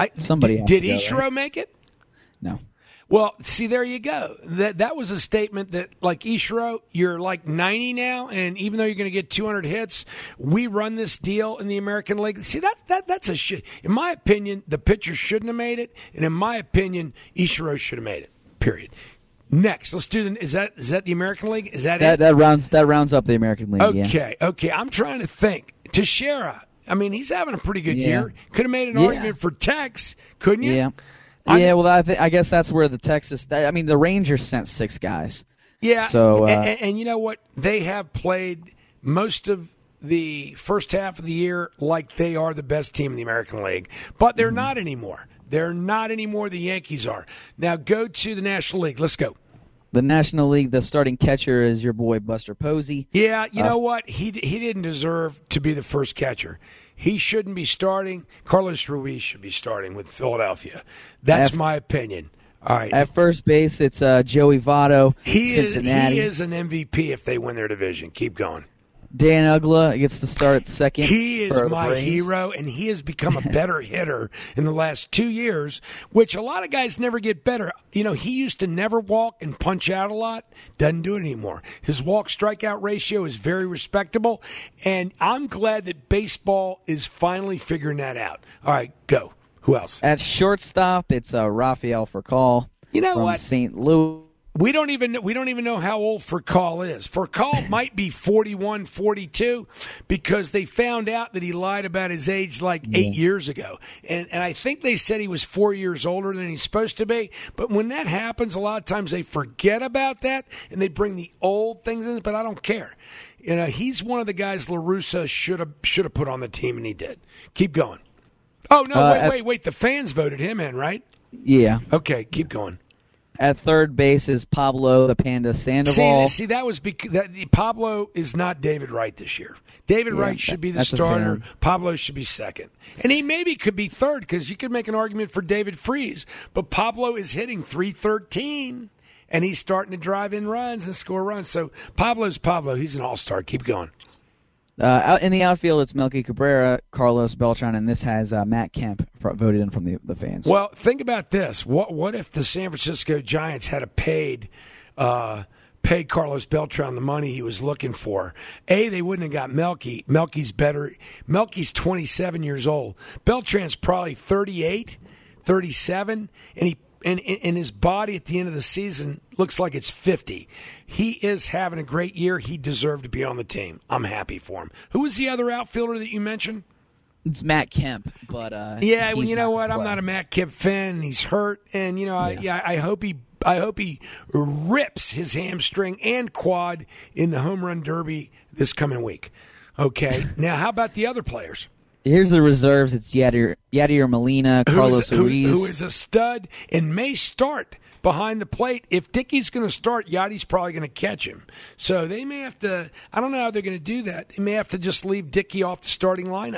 Did Ichiro make it? No. Well, see, there you go. That was a statement that, like, Ichiro, you're like 90 now, and even though you're going to get 200 hits, we run this deal in the American League. See, that's a shit. In my opinion, the pitcher shouldn't have made it, and in my opinion, Ichiro should have made it. Period. Next, let's do is that the American League? Is that it? That rounds up the American League. Okay. I'm trying to think. Teixeira, I mean, he's having a pretty good year. Could have made an argument for Tex, couldn't you? Yeah. Well, I guess that's where the Rangers sent 6 guys. Yeah. So, and you know what? They have played most of the first half of the year like they are the best team in the American League, but they're not anymore. They're not anymore. The Yankees are. Now go to the National League. Let's go. The National League, the starting catcher is your boy Buster Posey. Yeah, you know what? He didn't deserve to be the first catcher. He shouldn't be starting. Carlos Ruiz should be starting with Philadelphia. That's my opinion. All right. At first base, it's Joey Votto, Cincinnati. He is an MVP if they win their division. Keep going. Dan Uggla gets the start at second. He is my hero, and he has become a better hitter in the last 2 years, which a lot of guys never get better. You know, he used to never walk and punch out a lot. Doesn't do it anymore. His walk-strikeout ratio is very respectable, and I'm glad that baseball is finally figuring that out. All right, go. Who else? At shortstop, it's Rafael Furcal. You know from what? St. Louis. We don't even know how old Furcal is. Furcal might be 41, 42 because they found out that he lied about his age like 8 years ago. And I think they said he was 4 years older than he's supposed to be. But when that happens, a lot of times they forget about that and they bring the old things in, but I don't care. You know, he's one of the guys La Russa should have put on the team, and he did. Keep going. Oh, no, wait. The fans voted him in, right? Yeah. Okay, keep going. At third base is Pablo the Panda Sandoval. See, that was because Pablo is not David Wright this year. David Wright should be the starter. Pablo should be second. And he maybe could be third because you could make an argument for David Freese. But Pablo is hitting .313, and he's starting to drive in runs and score runs. So Pablo's Pablo. He's an all-star. Keep going. Out in the outfield, it's Melky Cabrera, Carlos Beltran, and this has Matt Kemp voted in from the fans. Well, think about this. What if the San Francisco Giants had paid Carlos Beltran the money he was looking for? They wouldn't have got Melky. Melky's better. Melky's 27 years old. Beltran's probably 38, 37, and his body at the end of the season looks like it's 50. He is having a great year. He deserved to be on the team. I'm happy for him. Who was the other outfielder that you mentioned? It's Matt Kemp, but yeah, well, you know what? I'm not a Matt Kemp fan. He's hurt, and you know, I hope he rips his hamstring and quad in the home run derby this coming week. Okay, now how about the other players? Here's the reserves. It's Yadier Molina, Carlos Ruiz. Who is a stud and may start behind the plate. If Dickey's going to start, Yadi's probably going to catch him. So they may have to – I don't know how they're going to do that. They may have to just leave Dickey off the starting lineup.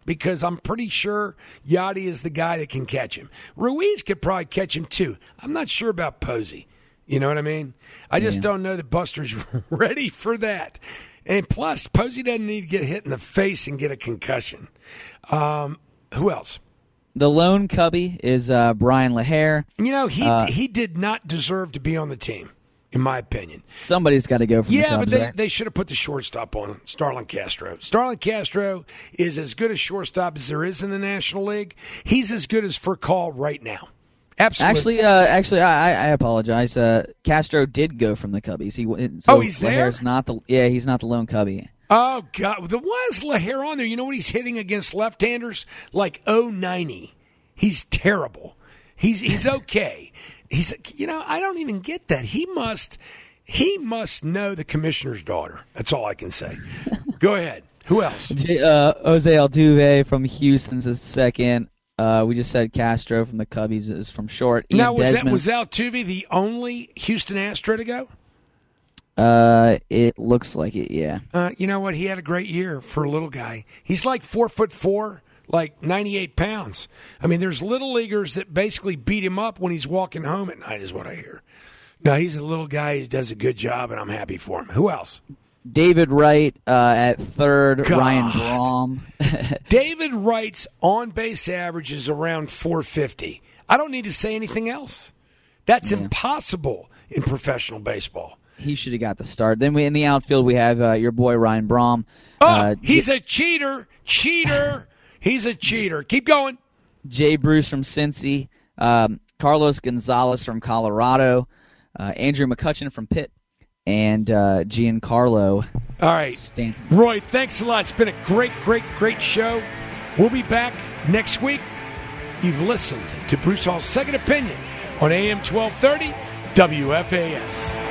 because I'm pretty sure Yachty is the guy that can catch him. Ruiz could probably catch him too. I'm not sure about Posey. You know what I mean? I just don't know that Buster's ready for that. And plus, Posey doesn't need to get hit in the face and get a concussion. Who else? The lone Cubby is Brian LaHare. You know, he did not deserve to be on the team, in my opinion. Somebody's got to go from the Cubs, but they should have put the shortstop on him, Starlin Castro. Starlin Castro is as good a shortstop as there is in the National League. He's as good as Furcal right now. Absolutely. Actually, I apologize. Castro did go from the Cubbies. He's there? He's not the lone Cubby. Oh, God. Why is LaHare on there? You know what he's hitting against left-handers? Like 090. He's terrible. He's okay. I don't even get that. He must know the commissioner's daughter. That's all I can say. Go ahead. Who else? Jose Altuve from Houston's is second. We just said Castro from the Cubbies is from short. Now, was Altuve the only Houston Astro to go? It looks like it, yeah. You know what? He had a great year for a little guy. He's like 4'4", like 98 pounds. I mean, there's little leaguers that basically beat him up when he's walking home at night, is what I hear. No, he's a little guy. He does a good job, and I'm happy for him. Who else? David Wright at third. God. Ryan Braum. David Wright's on-base average is around 450. I don't need to say anything else. That's impossible in professional baseball. He should have got the start. Then in the outfield, we have your boy Ryan Braum. He's a cheater. Cheater. He's a cheater. Keep going. Jay Bruce from Cincy. Carlos Gonzalez from Colorado. Andrew McCutchen from Pitt. And Giancarlo. All right. Stanton. Roy, thanks a lot. It's been a great, great, great show. We'll be back next week. You've listened to Bruce Hall's Second Opinion on AM 1230 WFAS.